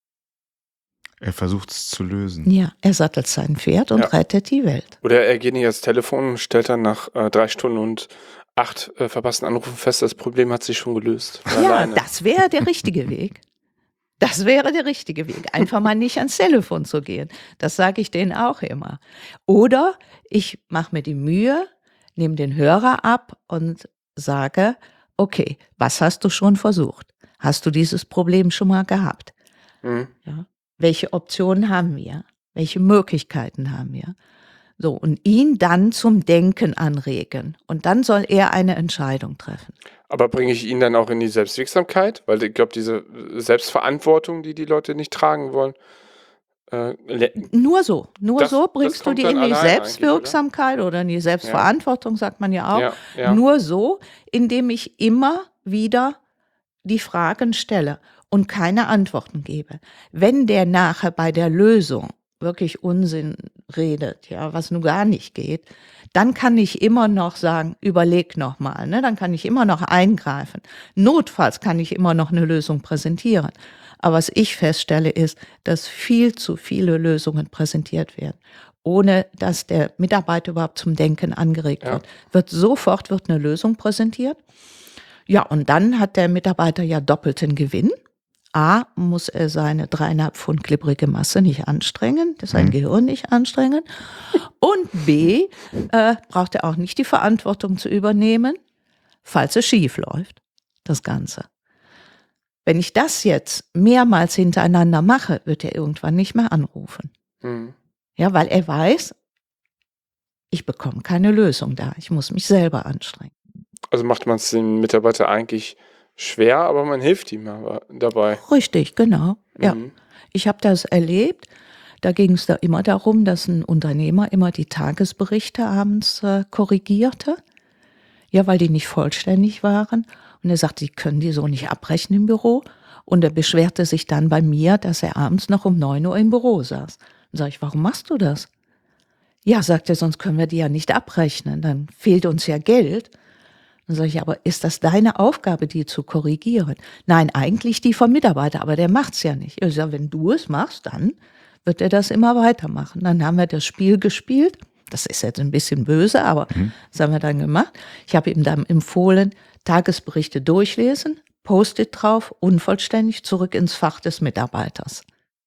Er versucht es zu lösen. Ja, er sattelt sein Pferd und Ja. rettet die Welt. Oder er geht nicht ans Telefon und stellt dann nach äh, drei Stunden und acht äh, verpassten Anrufen fest, das Problem hat sich schon gelöst. Von Ja, alleine. das wäre der richtige Weg. Das wäre der richtige Weg. Einfach mal nicht ans Telefon zu gehen. Das sage ich denen auch immer. Oder ich mache mir die Mühe, nehme den Hörer ab und sage, okay, was hast du schon versucht? Hast du dieses Problem schon mal gehabt? Mhm. Ja. Welche Optionen haben wir? Welche Möglichkeiten haben wir? So, und ihn dann zum Denken anregen. Und dann soll er eine Entscheidung treffen. Aber bringe ich ihn dann auch in die Selbstwirksamkeit? Weil ich glaube, diese Selbstverantwortung, die die Leute nicht tragen wollen, äh, le- Nur so, nur Das- so das bringst du kommt die dann in die alleine eigentlich, Selbstwirksamkeit oder in die Selbstverantwortung, sagt man ja auch. ja, ja. Nur so, indem ich immer wieder die Fragen stelle und keine Antworten gebe. Wenn der nachher bei der Lösung wirklich Unsinn redet, ja, was nun gar nicht geht, dann kann ich immer noch sagen, überleg noch mal, ne? Dann kann ich immer noch eingreifen. Notfalls kann ich immer noch eine Lösung präsentieren. Aber was ich feststelle, ist, dass viel zu viele Lösungen präsentiert werden, ohne dass der Mitarbeiter überhaupt zum Denken angeregt Ja. wird. Wird sofort wird eine Lösung präsentiert. Ja, und dann hat der Mitarbeiter ja doppelten Gewinn. A, muss er seine dreieinhalb Pfund glibbrige Masse nicht anstrengen, sein Mhm. Gehirn nicht anstrengen. Und B, äh, braucht er auch nicht die Verantwortung zu übernehmen, falls es schief läuft, das Ganze. Wenn ich das jetzt mehrmals hintereinander mache, wird er irgendwann nicht mehr anrufen. Mhm. Ja, weil er weiß, ich bekomme keine Lösung da. Ich muss mich selber anstrengen. Also macht man es dem Mitarbeiter eigentlich schwer, aber man hilft ihm aber dabei. Richtig, genau. Ja. Mhm. Ich habe das erlebt. Da ging es da immer darum, dass ein Unternehmer immer die Tagesberichte abends äh, korrigierte. Ja, weil die nicht vollständig waren. Und er sagte, die können die so nicht abbrechen im Büro. Und er beschwerte sich dann bei mir, dass er abends noch um neun Uhr im Büro saß. Dann sage ich, warum machst du das? Ja, sagt er, sonst können wir die ja nicht abrechnen. Dann fehlt uns ja Geld. Dann sage ich, aber ist das deine Aufgabe, die zu korrigieren? Nein, eigentlich die vom Mitarbeiter, aber der macht's ja nicht. Ich sage, wenn du es machst, dann wird er das immer weitermachen. Dann haben wir das Spiel gespielt. Das ist jetzt ein bisschen böse, aber Mhm. das haben wir dann gemacht. Ich habe ihm dann empfohlen, Tagesberichte durchlesen, Post-it drauf, unvollständig, zurück ins Fach des Mitarbeiters.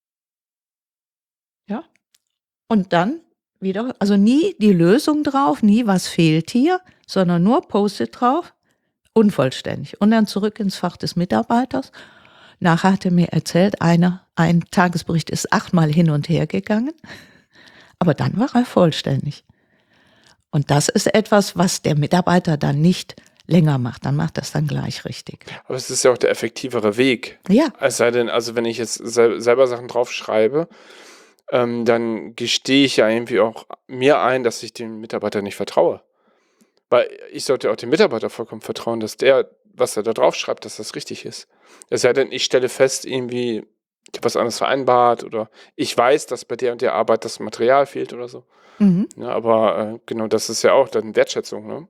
Ja. Und dann wieder, also nie die Lösung drauf, nie was fehlt hier, sondern nur Post-it drauf, unvollständig. Und dann zurück ins Fach des Mitarbeiters. Nachher hat er mir erzählt, eine, ein Tagesbericht ist achtmal hin und her gegangen, aber dann war er vollständig. Und das ist etwas, was der Mitarbeiter dann nicht länger macht. Dann macht das dann gleich richtig. Aber es ist ja auch der effektivere Weg. Ja, Es sei denn, also wenn ich jetzt sel selber Sachen draufschreibe, ähm, dann gestehe ich ja irgendwie auch mir ein, dass ich dem Mitarbeiter nicht vertraue. Weil ich sollte auch dem Mitarbeiter vollkommen vertrauen, dass der, was er da drauf schreibt, dass das richtig ist. Es sei denn, ich stelle fest, irgendwie, ich habe was anderes vereinbart oder ich weiß, dass bei der und der Arbeit das Material fehlt oder so. mhm. Ja, aber äh, genau, das ist ja auch dann Wertschätzung, ne?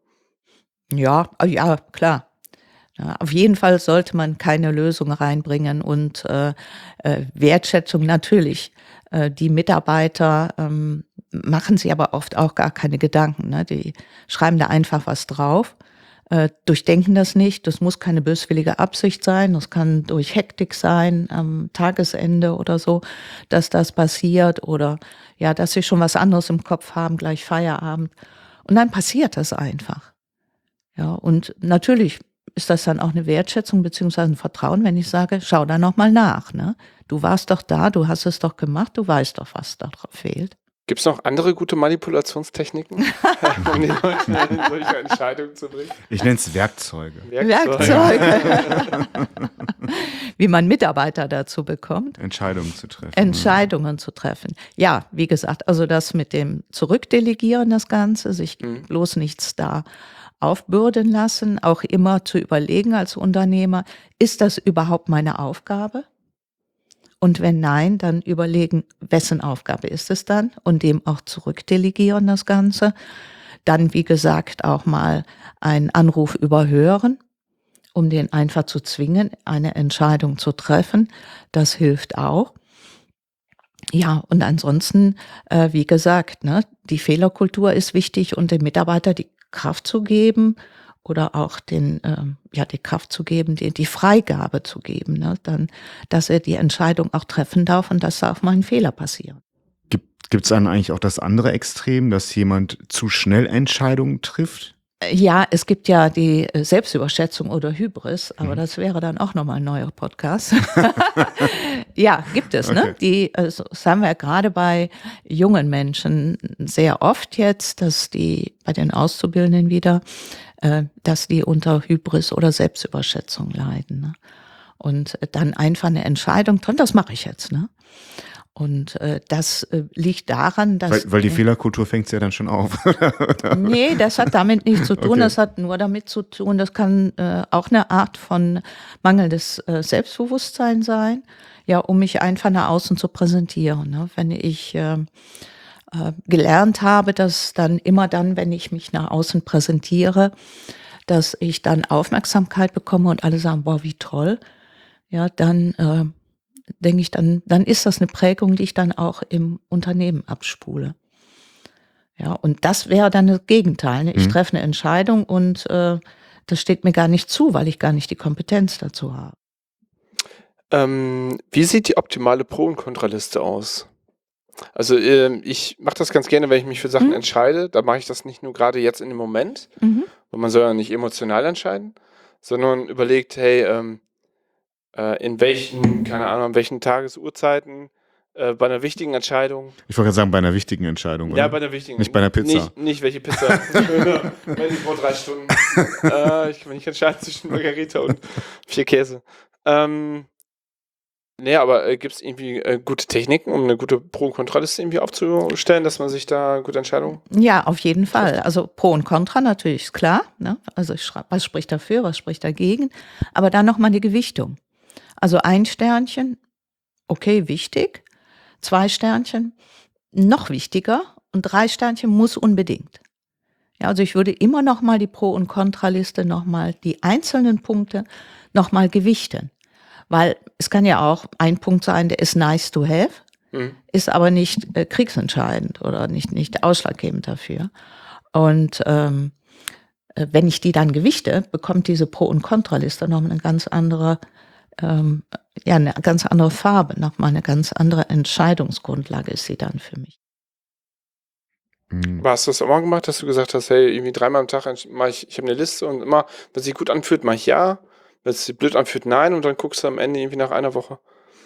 Ja, ah, ja, klar. Ja, auf jeden Fall sollte man keine Lösung reinbringen und äh, äh, Wertschätzung natürlich. Äh, die Mitarbeiter ähm, machen sich aber oft auch gar keine Gedanken. Ne? Die schreiben da einfach was drauf, äh, durchdenken das nicht. Das muss keine böswillige Absicht sein. Das kann durch Hektik sein am Tagesende oder so, dass das passiert oder ja, dass sie schon was anderes im Kopf haben, gleich Feierabend. Und dann passiert das einfach. Ja, und natürlich ist das dann auch eine Wertschätzung beziehungsweise ein Vertrauen, wenn ich sage, schau da noch mal nach, ne? Du warst doch da, du hast es doch gemacht, du weißt doch, was da drauf fehlt. Gibt es noch andere gute Manipulationstechniken, um die Leute in solche Entscheidungen zu bringen? Ich nenne es Werkzeuge. Werkzeuge. Wie man Mitarbeiter dazu bekommt, Entscheidungen zu treffen. Entscheidungen zu treffen. Ja, wie gesagt, also das mit dem Zurückdelegieren, das Ganze, sich Mhm. bloß nichts da aufbürden lassen, auch immer zu überlegen als Unternehmer, ist das überhaupt meine Aufgabe? Und wenn nein, dann überlegen, wessen Aufgabe ist es dann und dem auch zurückdelegieren das Ganze. Dann, wie gesagt, auch mal einen Anruf überhören, um den einfach zu zwingen, eine Entscheidung zu treffen. Das hilft auch. Ja, und ansonsten, äh, wie gesagt, ne, die Fehlerkultur ist wichtig und dem Mitarbeiter die Kraft zu geben oder auch den, ähm, ja, die Kraft zu geben, die, die Freigabe zu geben, ne, dann, dass er die Entscheidung auch treffen darf und dass da auch mal ein Fehler passiert. Gibt es dann eigentlich auch das andere Extrem, dass jemand zu schnell Entscheidungen trifft? Ja, es gibt ja die äh, Selbstüberschätzung oder Hybris, aber Mhm. das wäre dann auch nochmal ein neuer Podcast. Ja, gibt es, ne? Okay. Die, also, das haben wir gerade bei jungen Menschen sehr oft jetzt, dass die bei den Auszubildenden wieder, äh, dass die unter Hybris oder Selbstüberschätzung leiden. Ne? Und äh, dann einfach eine Entscheidung treffen, das mache ich jetzt, ne? Und äh, das äh, liegt daran, dass Weil, weil die Fehlerkultur fängt ja dann schon auf. Nee, das hat damit nichts zu tun. Okay. Das hat nur damit zu tun, das kann äh, auch eine Art von mangelndes äh, Selbstbewusstsein sein, ja, um mich einfach nach außen zu präsentieren. Ne? Wenn ich äh, äh, gelernt habe, dass dann immer dann, wenn ich mich nach außen präsentiere, dass ich dann Aufmerksamkeit bekomme und alle sagen, boah, wie toll, ja, dann äh, denke ich, dann, dann ist das eine Prägung, die ich dann auch im Unternehmen abspule. Ja, und das wäre dann das Gegenteil. Ne? Ich Mhm. treffe eine Entscheidung und äh, das steht mir gar nicht zu, weil ich gar nicht die Kompetenz dazu habe. Ähm, wie sieht die optimale Pro- und Kontraliste aus? Also ähm, ich mache das ganz gerne, wenn ich mich für Sachen Mhm. entscheide. Da mache ich das nicht nur gerade jetzt in dem Moment, Mhm. weil man soll ja nicht emotional entscheiden, sondern überlegt, hey, ähm, äh, in welchen, keine Ahnung, an welchen Tagesuhrzeiten Äh, bei einer wichtigen Entscheidung. Ich wollte gerade sagen, bei einer wichtigen Entscheidung. Ja, oder? bei einer wichtigen. Nicht bei einer Pizza. Nicht, nicht welche Pizza. Wenn ich vor drei Stunden. äh, ich kann mich nicht entscheiden zwischen Margarita und vier Käse. Ähm, nee, aber äh, gibt es irgendwie äh, gute Techniken, um eine gute Pro- und Kontraliste irgendwie aufzustellen, dass man sich da gute Entscheidungen. Ja, auf jeden Fall. Also Pro und Contra natürlich, ist klar. Ne? Also ich schreibe, was spricht dafür, was spricht dagegen. Aber dann nochmal eine Gewichtung. Also ein Sternchen, okay, wichtig. Zwei Sternchen, noch wichtiger. Und drei Sternchen muss unbedingt. Ja, also ich würde immer nochmal die Pro- und Kontraliste, nochmal die einzelnen Punkte nochmal gewichten. Weil es kann ja auch ein Punkt sein, der ist nice to have, Mhm. ist aber nicht äh, kriegsentscheidend oder nicht, nicht ausschlaggebend dafür. Und ähm, äh, wenn ich die dann gewichte, bekommt diese Pro- und Kontraliste nochmal eine ganz andere, ähm, ja, eine ganz andere Farbe, nochmal eine ganz andere Entscheidungsgrundlage ist sie dann für mich. Mhm. Aber hast du das auch mal gemacht, dass du gesagt hast, hey, irgendwie dreimal am Tag mache ich, ich habe eine Liste und immer, wenn es sich gut anfühlt, mache ich ja, wenn es sich blöd anfühlt, nein, und dann guckst du am Ende irgendwie nach einer Woche,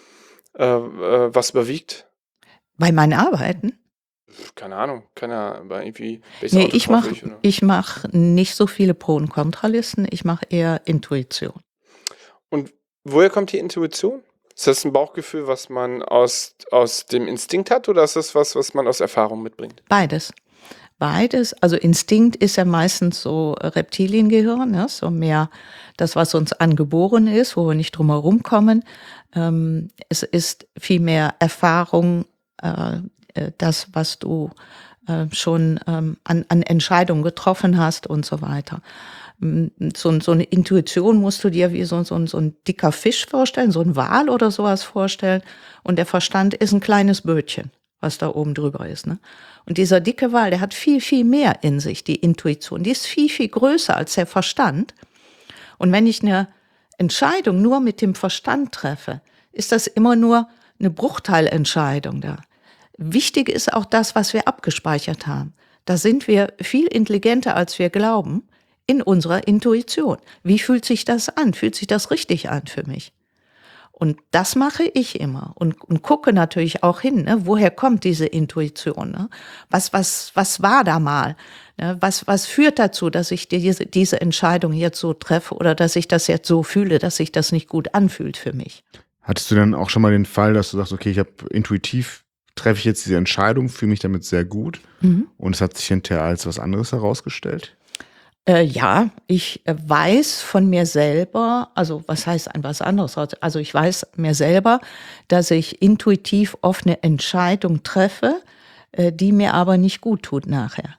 äh, äh, was überwiegt. Bei meinen Arbeiten? Pff, Keine Ahnung, keine Ahnung, aber irgendwie welches Nee, Auto ich kaufe mache ich, oder? ich mach nicht so viele Pro- und Kontralisten, ich mache eher Intuition. Und woher kommt die Intuition? Ist das ein Bauchgefühl, was man aus, aus dem Instinkt hat, oder ist das was, was man aus Erfahrung mitbringt? Beides. Beides. Also Instinkt ist ja meistens so Reptiliengehirn, ne? So mehr das, was uns angeboren ist, wo wir nicht drum herum kommen. Ähm, es ist viel mehr Erfahrung, äh, äh, das, was du äh, schon ähm, an, an Entscheidungen getroffen hast und so weiter. Mm, So, so eine Intuition musst du dir wie so, so, so ein dicker Fisch vorstellen, so ein Wal oder sowas vorstellen. Und der Verstand ist ein kleines Bötchen, was da oben drüber ist. Ne? Und dieser dicke Wal, der hat viel, viel mehr in sich, die Intuition. Die ist viel, viel größer als der Verstand. Und wenn ich eine Entscheidung nur mit dem Verstand treffe, ist das immer nur eine Bruchteilentscheidung da. Wichtig ist auch das, was wir abgespeichert haben. Da sind wir viel intelligenter, als wir glauben, in unserer Intuition. Wie fühlt sich das an? Fühlt sich das richtig an für mich? Und das mache ich immer und, und gucke natürlich auch hin, ne? Woher kommt diese Intuition? Ne? Was, was, was war da mal? Ne? Was, was führt dazu, dass ich diese, diese Entscheidung jetzt so treffe oder dass ich das jetzt so fühle, dass sich das nicht gut anfühlt für mich? Hattest du dann auch schon mal den Fall, dass du sagst, okay, ich habe intuitiv treffe ich jetzt diese Entscheidung, fühle mich damit sehr gut Mhm. und es hat sich hinterher als was anderes herausgestellt? Äh, ja, ich äh, weiß von mir selber, also was heißt ein was anderes? Also ich weiß mir selber, dass ich intuitiv oft eine Entscheidung treffe, äh, die mir aber nicht gut tut nachher.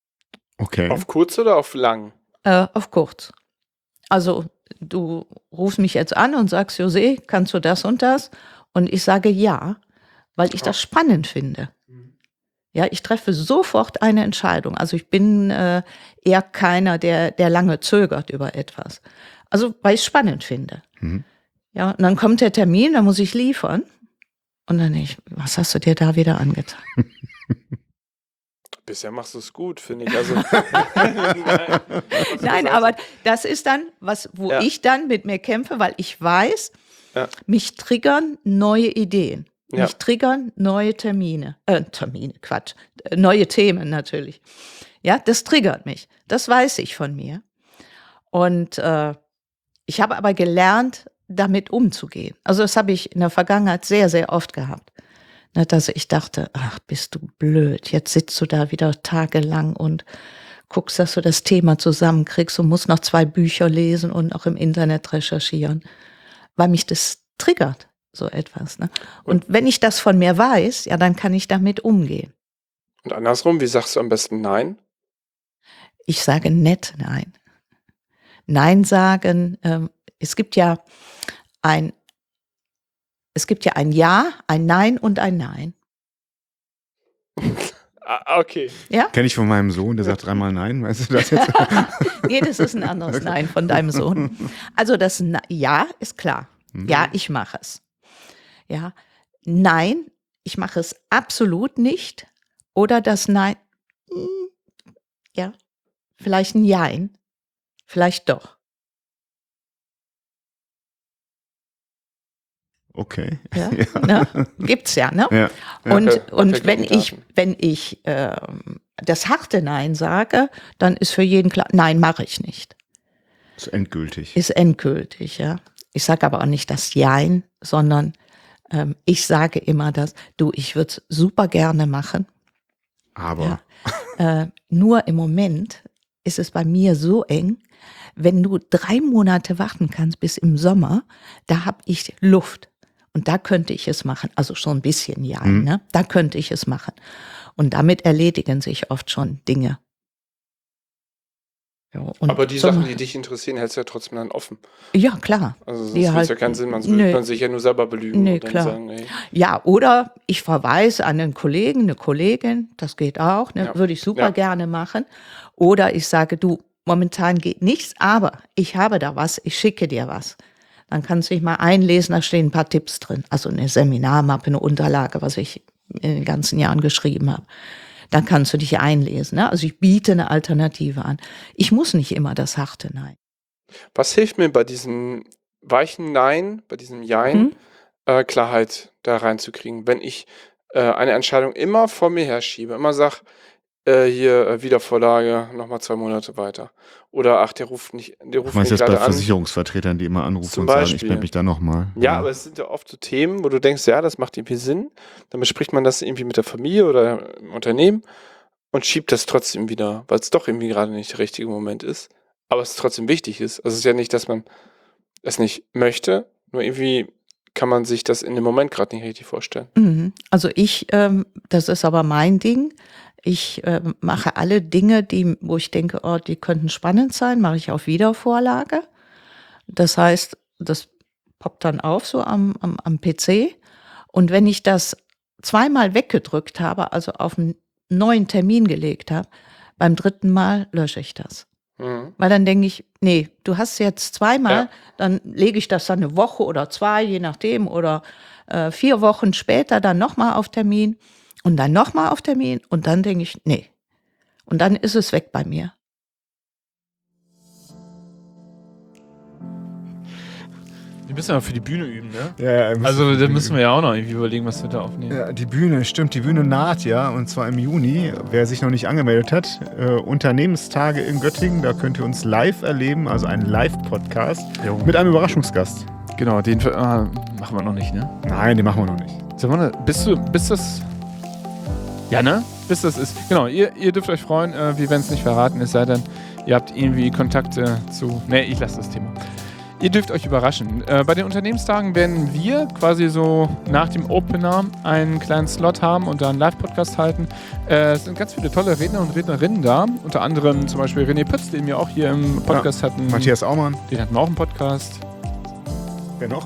Okay. Auf kurz oder auf lang? Äh, auf kurz. Also du rufst mich jetzt an und sagst, José, kannst du das und das? Und ich sage ja, weil ich das spannend finde. Ja, ich treffe sofort eine Entscheidung. Also ich bin äh, eher keiner, der, der lange zögert über etwas. Also weil ich es spannend finde. Mhm. Ja, und dann kommt der Termin, da muss ich liefern. Und dann ich, was hast du dir da wieder angetan? Bisher machst du es gut, finde ich. Also, Nein, aber das ist dann, was, wo Ja. ich dann mit mir kämpfe, weil ich weiß, Ja. mich triggern neue Ideen. Ja. Mich triggern neue Termine. Äh, Termine, Quatsch. Äh, Neue Themen natürlich. Ja, das triggert mich. Das weiß ich von mir. Und äh, ich habe aber gelernt, damit umzugehen. Also das habe ich in der Vergangenheit sehr, sehr oft gehabt. Na, dass ich dachte, ach, bist du blöd. Jetzt sitzt du da wieder tagelang und guckst, dass du das Thema zusammenkriegst und musst noch zwei Bücher lesen und auch im Internet recherchieren. Weil mich das triggert, so etwas. Ne? Und wenn ich das von mir weiß, ja, dann kann ich damit umgehen. und andersrum, wie sagst du am besten Nein? Ich sage nett Nein. Nein sagen, ähm, es gibt ja ein, es gibt ja ein Ja, ein Nein und ein Nein. Ah, okay. Ja? Kenne ich von meinem Sohn, der sagt dreimal nein, weißt du das jetzt? Nee, das ist ein anderes Nein von deinem Sohn. Also das Na- Ja ist klar. Ja, ich mache es. Ja, Nein, ich mache es absolut nicht. Oder das Nein, hm, ja, vielleicht ein Jein, vielleicht doch. Okay. Ja, ne? Gibt's ja, ne? Ja. Ja. Und, Okay, und okay, wenn guten ich, Daten. wenn ich ähm, das harte Nein sage, dann ist für jeden klar, nein, mache ich nicht. Ist endgültig. Ist endgültig, ja. Ich sage aber auch nicht das Jein, sondern ähm, ich sage immer das, du, ich würde es super gerne machen. Aber Ja. Äh, nur im Moment ist es bei mir so eng, wenn du drei Monate warten kannst bis im Sommer, da habe ich Luft. Und da könnte ich es machen. Also schon ein bisschen ja, Mhm. ne? Da könnte ich es machen. Und damit erledigen sich oft schon Dinge. Ja, und Aber die zum- Sachen, die dich interessieren, hältst du ja trotzdem dann offen. Ja, klar. Also sonst Die würde es ja halt- keinen Sinn machen. Sonst nö. würde man sich ja nur selber belügen Nee, und dann klar. sagen, ey, Ja, oder ich verweise an einen Kollegen, eine Kollegin, das geht auch, ne? Ja. Würde ich super Ja. gerne machen. Oder ich sage, du, momentan geht nichts, aber ich habe da was, ich schicke dir was. Dann kannst du dich mal einlesen, da stehen ein paar Tipps drin. Also eine Seminarmappe, eine Unterlage, was ich in den ganzen Jahren geschrieben habe. Dann kannst du dich einlesen. Ne? Also ich biete eine Alternative an. Ich muss nicht immer das harte Nein. was hilft mir bei diesem weichen Nein, bei diesem Jein, Hm? äh, Klarheit da reinzukriegen? Wenn ich äh, eine Entscheidung immer vor mir herschiebe, immer sag, äh, hier äh, Wiedervorlage, nochmal zwei Monate weiter. Oder ach, der ruft nicht, der du ruft meinst mich jetzt bei gerade an. Versicherungsvertretern, die immer anrufen Zum und sagen, ich Beispiel. melde mich da nochmal. Ja, aber es sind ja oft so Themen, wo du denkst, ja, das macht irgendwie Sinn. Dann bespricht man das irgendwie mit der Familie oder im Unternehmen und schiebt das trotzdem wieder, weil es doch irgendwie gerade nicht der richtige Moment ist. Aber es trotzdem wichtig ist. Also es ist ja nicht, dass man es nicht möchte, nur irgendwie kann man sich das in dem Moment gerade nicht richtig vorstellen. Mhm. Also ich, ähm, das ist aber mein Ding. Ich ähm, mache alle Dinge, die, wo ich denke, oh, die könnten spannend sein, mache ich auf Wiedervorlage. Das heißt, das poppt dann auf so am, am, am P C. Und wenn ich das zweimal weggedrückt habe, also auf einen neuen Termin gelegt habe, beim dritten Mal lösche ich das. Mhm. Weil dann denke ich, nee, du hast jetzt zweimal, Ja. dann lege ich das dann eine Woche oder zwei, je nachdem, oder äh, vier Wochen später dann nochmal auf Termin und dann nochmal auf Termin und dann denke ich, nee. Und dann ist es weg bei mir. Wir müssen ja für die Bühne üben, ne? Ja, ja, Also da müssen wir ja auch noch irgendwie überlegen, was wir da aufnehmen. Ja, die Bühne, stimmt, die Bühne naht ja, und zwar im Juni. Wer sich noch nicht angemeldet hat, äh, Unternehmenstage in Göttingen, da könnt ihr uns live erleben, also ein Live-Podcast Jo. mit einem Überraschungsgast. Genau, den äh, machen wir noch nicht, ne? Nein, den machen wir noch nicht. Sag mal, bist du, bis das. Ja, ne? Bis das ist. Genau, ihr, ihr dürft euch freuen, äh, wir werden es nicht verraten, es sei denn, ihr habt irgendwie Kontakte zu. Ne, ich lasse das Thema. Ihr dürft euch überraschen. Äh, bei den Unternehmenstagen werden wir quasi so nach dem Opener einen kleinen Slot haben und da einen Live-Podcast halten. Äh, es sind ganz viele tolle Redner und Rednerinnen da. Unter anderem zum Beispiel René Pütz, den wir auch hier im Podcast hatten. Matthias Aumann. Den hatten wir auch im Podcast. Wer noch?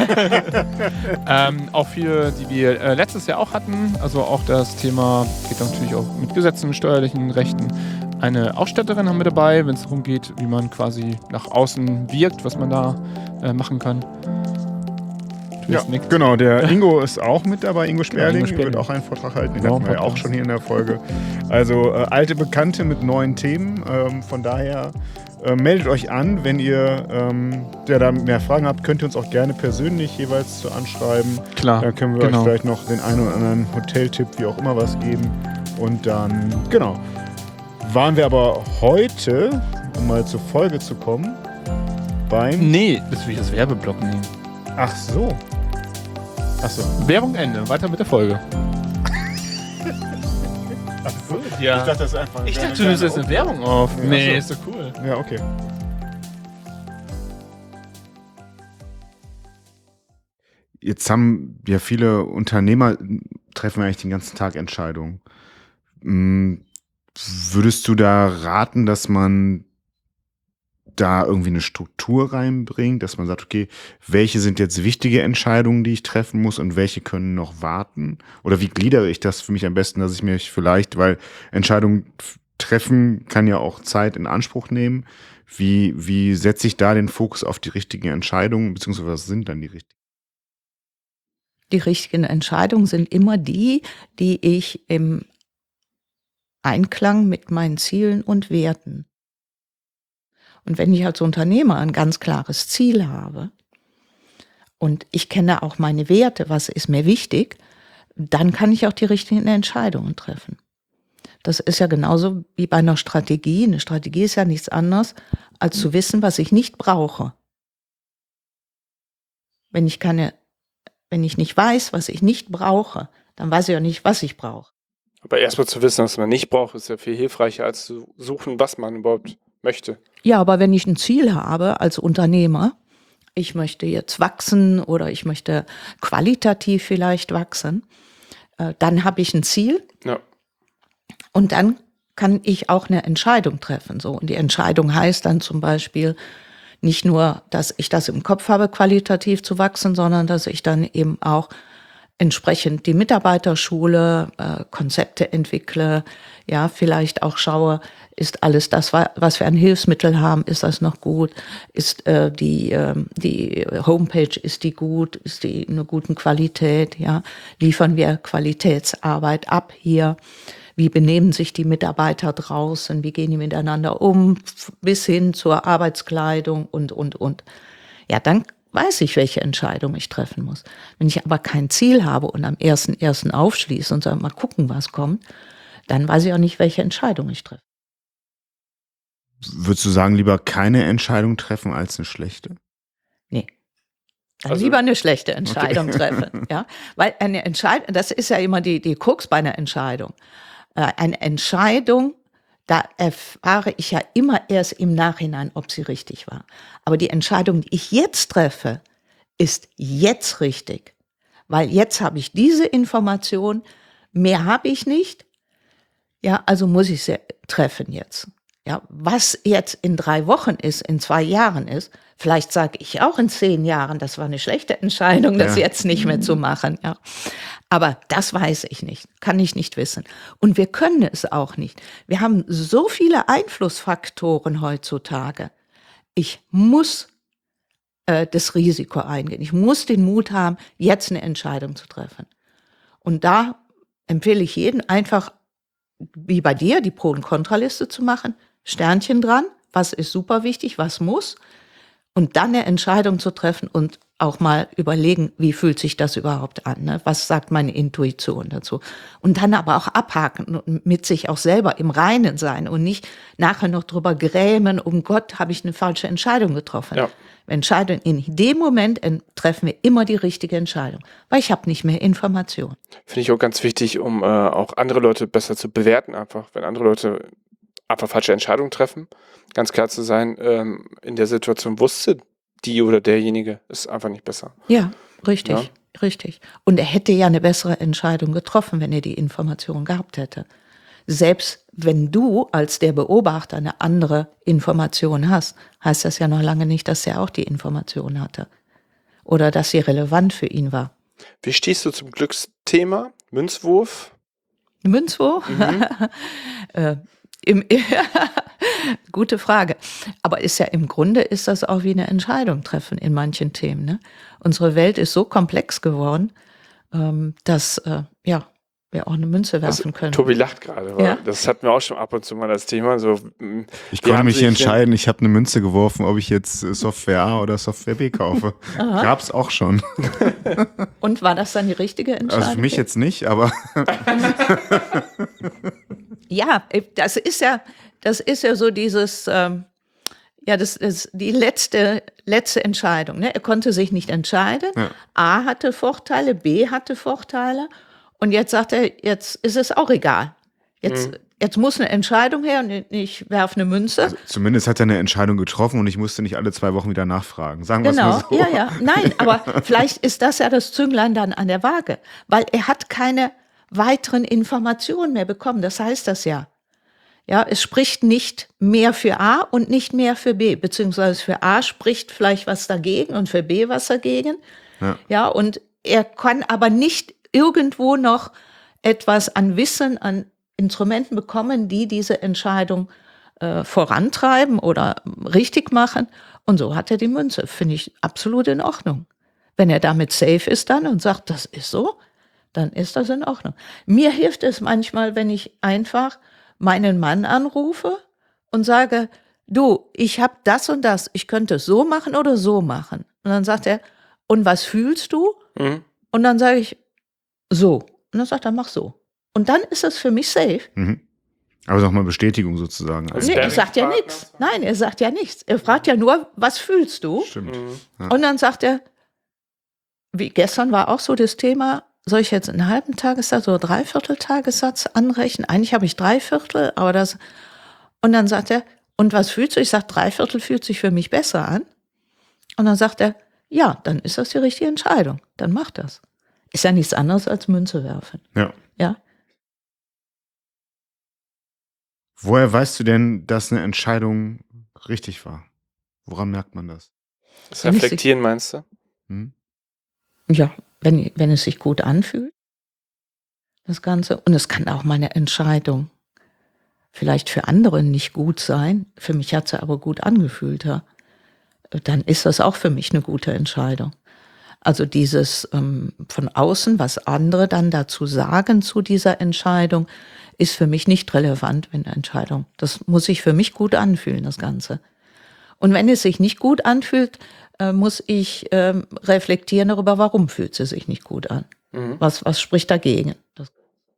Ähm, auch viele, die wir äh, letztes Jahr auch hatten. Also auch das Thema geht natürlich auch mit Gesetzen, steuerlichen Rechten. Eine Ausstatterin haben wir dabei, wenn es darum geht, wie man quasi nach außen wirkt, was man da äh, machen kann. Du Ja, wirst nicken. genau, der Ingo ist auch mit dabei, Ingo Sperling, Ingo Sperling. wird auch einen Vortrag halten, den Genau, hatten wir ja auch Podcast. schon hier in der Folge. Also äh, alte Bekannte mit neuen Themen, ähm, von daher äh, meldet euch an, wenn ihr ähm, ja, da mehr Fragen habt, könnt ihr uns auch gerne persönlich jeweils zu anschreiben. Klar, Dann können wir genau. euch vielleicht noch den einen oder anderen Hoteltipp, wie auch immer, was geben. Und dann, genau, waren wir aber heute, um mal zur Folge zu kommen, beim... Nee, das will ich als Werbeblock nehmen. Ach so. Achso. Werbung Ende. Weiter mit der Folge. Ach so. Ja. Ich dachte, das ist einfach... Ich dachte, du nimmst jetzt eine Werbung auf. Ja, Nee, ach ist doch cool. Ja, okay. Jetzt haben ja viele Unternehmer, treffen eigentlich den ganzen Tag Entscheidungen. Mm, Würdest du da raten, dass man da irgendwie eine Struktur reinbringt, dass man sagt, okay, welche sind jetzt wichtige Entscheidungen, die ich treffen muss und welche können noch warten? Oder wie gliedere ich das für mich am besten, dass ich mich vielleicht, weil Entscheidungen treffen kann ja auch Zeit in Anspruch nehmen. Wie, wie setze ich da den Fokus auf die richtigen Entscheidungen, beziehungsweise was sind dann die richtigen? Die richtigen Entscheidungen sind immer die, die ich im Einklang mit meinen Zielen und Werten. Und wenn ich als Unternehmer ein ganz klares Ziel habe und ich kenne auch meine Werte, was ist mir wichtig, dann kann ich auch die richtigen Entscheidungen treffen. Das ist ja genauso wie bei einer Strategie. Eine Strategie ist ja nichts anderes, als zu wissen, was ich nicht brauche. Wenn ich keine, wenn ich nicht weiß, was ich nicht brauche, dann weiß ich auch nicht, was ich brauche. Aber erstmal zu wissen, was man nicht braucht, ist ja viel hilfreicher, als zu suchen, was man überhaupt möchte. Ja, aber wenn ich ein Ziel habe als Unternehmer, ich möchte jetzt wachsen oder ich möchte qualitativ vielleicht wachsen, äh, dann habe ich ein Ziel. Ja. Und dann kann ich auch eine Entscheidung treffen. So. Und die Entscheidung heißt dann zum Beispiel nicht nur, dass ich das im Kopf habe, qualitativ zu wachsen, sondern dass ich dann eben auch entsprechend die Mitarbeiterschule, äh, Konzepte entwickle, ja, vielleicht auch schaue, ist alles das, was wir an Hilfsmittel haben, ist das noch gut? Ist äh, die äh, die Homepage, ist die gut? Ist die in einer guten Qualität? Ja, liefern wir Qualitätsarbeit ab hier? Wie benehmen sich die Mitarbeiter draußen? Wie gehen die miteinander um? Bis hin zur Arbeitskleidung und, und, und. Ja, dann weiß ich, welche Entscheidung ich treffen muss. Wenn ich aber kein Ziel habe und am ersten ersten aufschließe und sage, mal gucken, was kommt, dann weiß ich auch nicht, welche Entscheidung ich treffe. Würdest du sagen, lieber keine Entscheidung treffen als eine schlechte? Nee. Dann Also- lieber eine schlechte Entscheidung Okay. treffen. Ja? Weil eine Entscheidung, das ist ja immer die, die Krux bei einer Entscheidung. Äh, Eine Entscheidung, da erfahre ich ja immer erst im Nachhinein, ob sie richtig war. Aber die Entscheidung, die ich jetzt treffe, ist jetzt richtig. Weil jetzt habe ich diese Information, mehr habe ich nicht. Ja, also muss ich sie treffen jetzt. Ja, was jetzt in drei Wochen ist, in zwei Jahren ist, vielleicht sage ich auch in zehn Jahren, das war eine schlechte Entscheidung, das Ja. jetzt nicht mehr zu machen. Ja. Aber das weiß ich nicht, kann ich nicht wissen. Und wir können es auch nicht. Wir haben so viele Einflussfaktoren heutzutage. Ich muss äh, das Risiko eingehen. Ich muss den Mut haben, jetzt eine Entscheidung zu treffen. Und da empfehle ich jedem einfach, wie bei dir, die Pro- und Kontraliste zu machen, Sternchen dran, was ist super wichtig, was muss, und dann eine Entscheidung zu treffen und auch mal überlegen, wie fühlt sich das überhaupt an, ne? Was sagt meine Intuition dazu? Und dann aber auch abhaken und mit sich auch selber im Reinen sein und nicht nachher noch drüber grämen, um Gott, habe ich eine falsche Entscheidung getroffen. Ja. Entscheidung, in dem Moment ent- treffen wir immer die richtige Entscheidung, weil ich habe nicht mehr Information. Finde ich auch ganz wichtig, um äh, auch andere Leute besser zu bewerten, einfach. Wenn andere Leute einfach falsche Entscheidungen treffen, ganz klar zu sein, ähm, in der Situation wusste die oder derjenige, ist einfach nicht besser. Ja, richtig, Ja. richtig. Und er hätte ja eine bessere Entscheidung getroffen, wenn er die Information gehabt hätte. Selbst wenn du als der Beobachter eine andere Information hast, heißt das ja noch lange nicht, dass er auch die Information hatte. Oder dass sie relevant für ihn war. Wie stehst du zum Glücksthema? Münzwurf? Münzwurf? äh, im, gute Frage. Aber ist ja im Grunde ist das auch wie eine Entscheidung treffen in manchen Themen. Ne? Unsere Welt ist so komplex geworden, ähm, dass äh, ja, wir auch eine Münze werfen können. Tobi lacht gerade, weil Ja. das hatten wir auch schon ab und zu mal das Thema. So, mh, Ich die konnte haben mich sich hier entscheiden, ich habe eine Münze geworfen, ob ich jetzt äh, Software A oder Software B kaufe. Gab's auch schon. Und war das dann die richtige Entscheidung? Also für mich jetzt nicht, aber Ja, das ist ja, das ist ja so dieses, ähm, ja, das ist die letzte, letzte Entscheidung. Ne? Er konnte sich nicht entscheiden. Ja. A hatte Vorteile, B hatte Vorteile. Und jetzt sagt er, jetzt ist es auch egal. Jetzt, jetzt muss eine Entscheidung her und ich werfe eine Münze. also zumindest hat er eine Entscheidung getroffen und ich musste nicht alle zwei Wochen wieder nachfragen. Sagen wir es Genau, mal so. ja, ja. Nein, aber vielleicht ist das ja das Zünglein dann an der Waage, weil er hat keine weiteren Informationen mehr bekommen. Das heißt das ja. Ja, es spricht nicht mehr für A und nicht mehr für B, beziehungsweise für A spricht vielleicht was dagegen und für B was dagegen. Ja. Ja, und er kann aber nicht irgendwo noch etwas an Wissen, an Instrumenten bekommen, die diese Entscheidung äh, vorantreiben oder richtig machen. Und so hat er die Münze. Finde ich absolut in Ordnung. Wenn er damit safe ist dann und sagt, das ist so, dann ist das in Ordnung. Mir hilft es manchmal, wenn ich einfach meinen Mann anrufe und sage, du, ich habe das und das, ich könnte es so machen oder so machen. Und dann sagt er, und was fühlst du? Mhm. Und dann sage ich, so. Und dann sagt er, mach so. Und dann ist es für mich safe. Mhm. Aber nochmal Bestätigung sozusagen. Also Nee, er Sparringspartner. sagt ja nichts. Nein, er sagt ja nichts. Er fragt ja nur, was fühlst du? Stimmt. Mhm. Ja. Und dann sagt er, wie gestern war auch so das Thema, soll ich jetzt einen halben Tagessatz oder Dreiviertel-Tagessatz anrechnen? Eigentlich habe ich Dreiviertel, aber das. Und dann sagt er, und was fühlst du? Ich sage, Dreiviertel fühlt sich für mich besser an. Und dann sagt er, ja, dann ist das die richtige Entscheidung. Dann mach das. Ist ja nichts anderes als Münze werfen. Ja. Ja. Woher weißt du denn, dass eine Entscheidung richtig war? Woran merkt man das? Das Reflektieren meinst du? Hm? Ja, wenn, wenn es sich gut anfühlt, das Ganze. Und es kann auch mal eine Entscheidung vielleicht für andere nicht gut sein. Für mich hat sie aber gut angefühlt. Ja. Dann ist das auch für mich eine gute Entscheidung. Also dieses ähm, von außen, was andere dann dazu sagen zu dieser Entscheidung, ist für mich nicht relevant, wenn eine Entscheidung. Das muss sich für mich gut anfühlen, das Ganze. Und wenn es sich nicht gut anfühlt, äh, muss ich ähm, reflektieren darüber, warum fühlt sie sich nicht gut an. Mhm. Was, was spricht dagegen? Das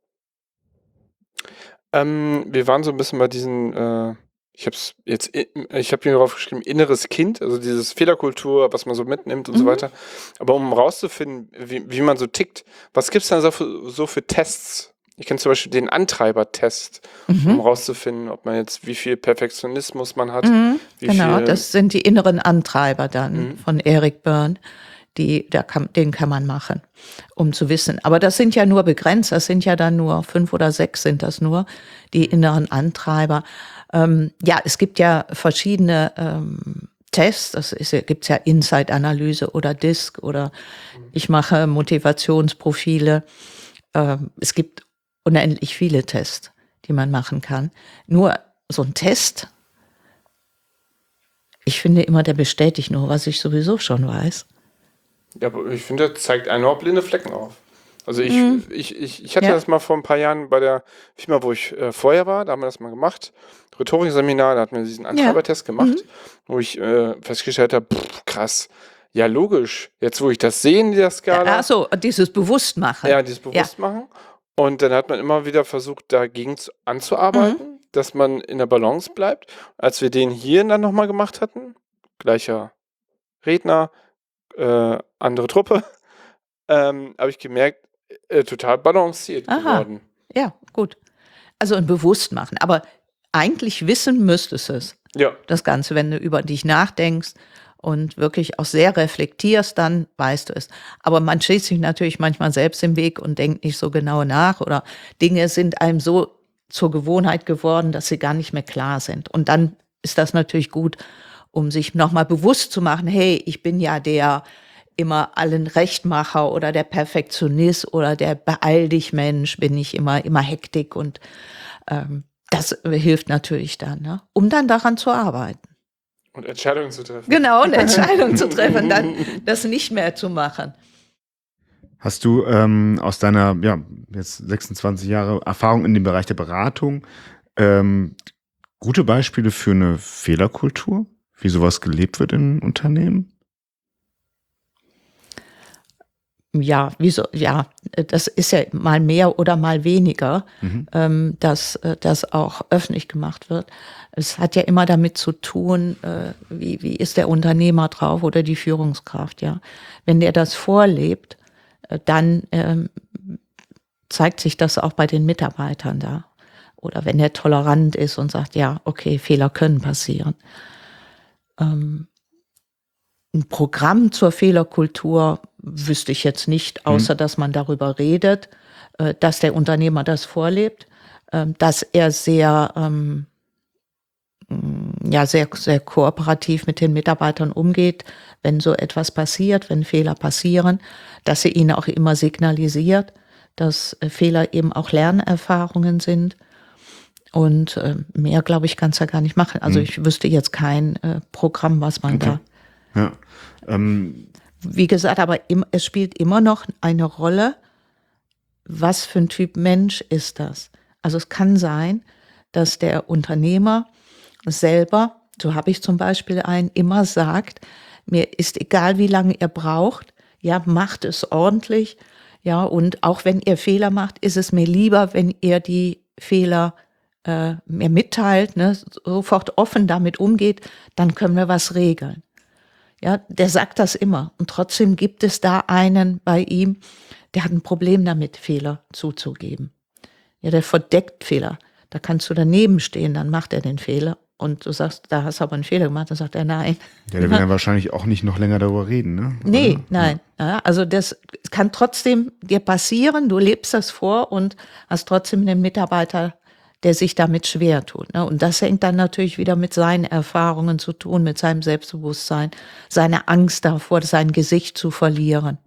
Ähm, wir waren so ein bisschen bei diesen, äh, ich habe es jetzt, i- ich habe hier drauf geschrieben, inneres Kind, also dieses Fehlerkultur, was man so mitnimmt und so Mhm. weiter. Aber um rauszufinden, wie, wie man so tickt, was gibt's dann so für, so für Tests? Ich kenne zum Beispiel den Antreiber-Test, um Mhm. rauszufinden, ob man jetzt, wie viel Perfektionismus man hat. Mhm, wie genau, viel- das sind die inneren Antreiber dann Mhm. von Eric Berne, die, da kann, den kann man machen, um zu wissen. Aber das sind ja nur begrenzt, das sind ja dann nur fünf oder sechs sind das nur, die inneren Antreiber. Ähm, ja, es gibt ja verschiedene ähm, Tests, das ist, gibt's ja Insight-Analyse oder D I S C oder ich mache Motivationsprofile. Ähm, es gibt unendlich viele Tests, die man machen kann. Nur so ein Test, ich finde immer, der bestätigt nur, was ich sowieso schon weiß. Ja, aber ich finde, das zeigt einen auch blinde Flecken auf. Also ich, Mhm. ich, ich, ich hatte Ja. das mal vor ein paar Jahren bei der Firma, wo ich äh, vorher war, da haben wir das mal gemacht. Rhetorikseminar, da hatten wir diesen Antreibertest gemacht, Mhm. wo ich äh, festgestellt habe, pff, krass, ja logisch, jetzt wo ich das sehe in der Skala, Ach so, dieses Bewusstmachen. ja, dieses Bewusstmachen. Und dann hat man immer wieder versucht, dagegen zu, anzuarbeiten, dass man in der Balance bleibt. Als wir den hier dann nochmal gemacht hatten, gleicher Redner, äh, andere Truppe, ähm, habe ich gemerkt, äh, total balanciert Aha. geworden. Ja, gut. Also ein Bewusstmachen. Aber eigentlich wissen müsstest du es, Ja, das Ganze, wenn du über dich nachdenkst und wirklich auch sehr reflektierst, dann weißt du es. Aber man steht sich natürlich manchmal selbst im Weg und denkt nicht so genau nach oder Dinge sind einem so zur Gewohnheit geworden, dass sie gar nicht mehr klar sind. Und dann ist das natürlich gut, um sich nochmal bewusst zu machen, hey, ich bin ja der immer allen Rechtmacher oder der Perfektionist oder der Beeil dich Mensch, bin ich immer, immer Hektik und ähm, das hilft natürlich dann, ne? Um dann daran zu arbeiten. und Entscheidungen zu treffen. Genau, eine Entscheidung zu treffen, dann das nicht mehr zu machen. Hast du ähm, aus deiner, ja, jetzt sechsundzwanzig Jahre Erfahrung in dem Bereich der Beratung ähm, gute Beispiele für eine Fehlerkultur, wie sowas gelebt wird in Unternehmen? Ja, wieso? Ja, das ist ja mal mehr oder mal weniger, Mhm. ähm, dass äh, das auch öffentlich gemacht wird. Es hat ja immer damit zu tun, äh, wie, wie ist der Unternehmer drauf oder die Führungskraft, ja. Wenn der das vorlebt, äh, dann ähm, zeigt sich das auch bei den Mitarbeitern da. Oder wenn er tolerant ist und sagt, ja, okay, Fehler können passieren. Ähm, ein Programm zur Fehlerkultur wüsste ich jetzt nicht, außer dass man darüber redet, äh, dass der Unternehmer das vorlebt, ähm, dass er sehr, ähm, mh, ja, sehr, sehr kooperativ mit den Mitarbeitern umgeht, wenn so etwas passiert, wenn Fehler passieren, dass er ihnen auch immer signalisiert, dass äh, Fehler eben auch Lernerfahrungen sind. Und äh, mehr, glaube ich, kann es ja gar nicht machen. Also Mhm. ich wüsste jetzt kein äh, Programm, was man Okay. da Ja. Ähm, wie gesagt, aber im, es spielt immer noch eine Rolle, was für ein Typ Mensch ist das. Also es kann sein, dass der Unternehmer selber, so habe ich zum Beispiel einen, immer sagt, mir ist egal, wie lange er braucht, ja, macht es ordentlich. Ja, und auch wenn ihr Fehler macht, ist es mir lieber, wenn ihr die Fehler äh, mir mitteilt, ne, sofort offen damit umgeht, dann können wir was regeln. Ja, der sagt das immer. Und trotzdem gibt es da einen bei ihm, der hat ein Problem damit, Fehler zuzugeben. Ja, der verdeckt Fehler. Da kannst du daneben stehen, dann macht er den Fehler. Und du sagst, da hast du aber einen Fehler gemacht. Dann sagt er, nein. Ja, der will ja wahrscheinlich auch nicht noch länger darüber reden, ne? Nee, Oder? nein. Ja, also das kann trotzdem dir passieren. Du lebst das vor und hast trotzdem einen Mitarbeiter, der sich damit schwer tut. Ne? Und das hängt dann natürlich wieder mit seinen Erfahrungen zu tun, mit seinem Selbstbewusstsein, seiner Angst davor, sein Gesicht zu verlieren.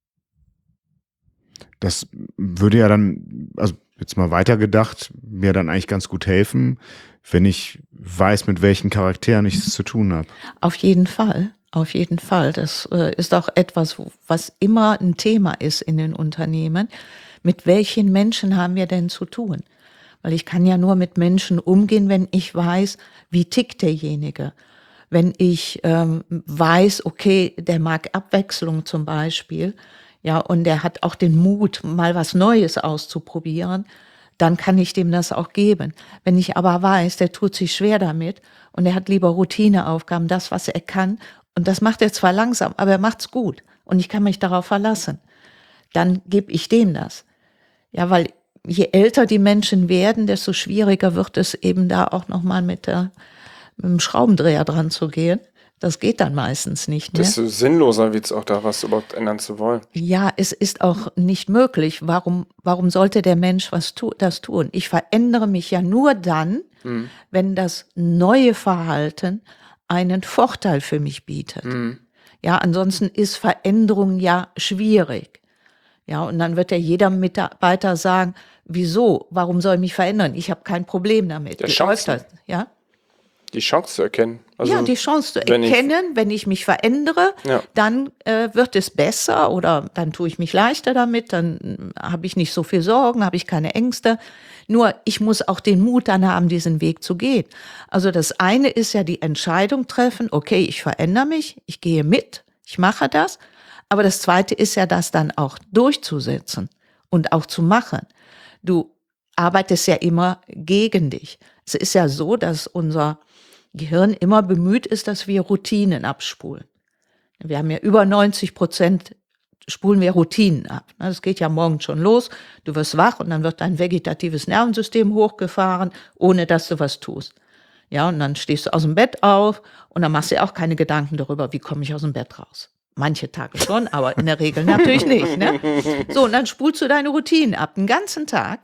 Das würde ja dann, also jetzt mal weitergedacht, mir dann eigentlich ganz gut helfen, wenn ich weiß, mit welchen Charakteren ich es zu tun habe. Auf jeden Fall, auf jeden Fall. Das äh, ist auch etwas, was immer ein Thema ist in den Unternehmen. Mit welchen Menschen haben wir denn zu tun? Weil ich kann ja nur mit Menschen umgehen, wenn ich weiß, wie tickt derjenige. Wenn ich ähm, weiß, okay, der mag Abwechslung zum Beispiel, ja, und der hat auch den Mut, mal was Neues auszuprobieren, dann kann ich dem das auch geben. Wenn ich aber weiß, der tut sich schwer damit und er hat lieber Routineaufgaben, das, was er kann, und das macht er zwar langsam, aber er macht's gut und ich kann mich darauf verlassen, dann gebe ich dem das. Ja, weil je älter die Menschen werden, desto schwieriger wird es eben da auch nochmal mit, der, mit dem Schraubendreher dran zu gehen. Das geht dann meistens nicht mehr. Desto sinnloser wird es auch da, was überhaupt ändern zu wollen. Ja, es ist auch nicht möglich. Warum, warum sollte der Mensch was tu, das tun? Ich verändere mich ja nur dann, mhm. wenn das neue Verhalten einen Vorteil für mich bietet. Mhm. Ja, ansonsten ist Veränderung ja schwierig. Ja, und dann wird ja jeder Mitarbeiter sagen, wieso? Warum soll ich mich verändern? Ich habe kein Problem damit. Der Chance, ja? Die Chance zu erkennen. Also, ja, die Chance zu wenn erkennen, ich, wenn ich mich verändere, ja. dann äh, wird es besser oder dann tue ich mich leichter damit, dann habe ich nicht so viel Sorgen, habe ich keine Ängste. Nur ich muss auch den Mut dann haben, diesen Weg zu gehen. Also das eine ist ja die Entscheidung treffen, okay, ich verändere mich, ich gehe mit, ich mache das. Aber das zweite ist ja, das dann auch durchzusetzen und auch zu machen. Du arbeitest ja immer gegen dich. Es ist ja so, dass unser Gehirn immer bemüht ist, dass wir Routinen abspulen. Wir haben ja über neunzig Prozent spulen wir Routinen ab. Das geht ja morgens schon los. Du wirst wach und dann wird dein vegetatives Nervensystem hochgefahren, ohne dass du was tust. Ja, und dann stehst du aus dem Bett auf und dann machst du ja auch keine Gedanken darüber, wie komme ich aus dem Bett raus. Manche Tage schon, aber in der Regel natürlich nicht. Ne? So, und dann spulst du deine Routinen ab, den ganzen Tag.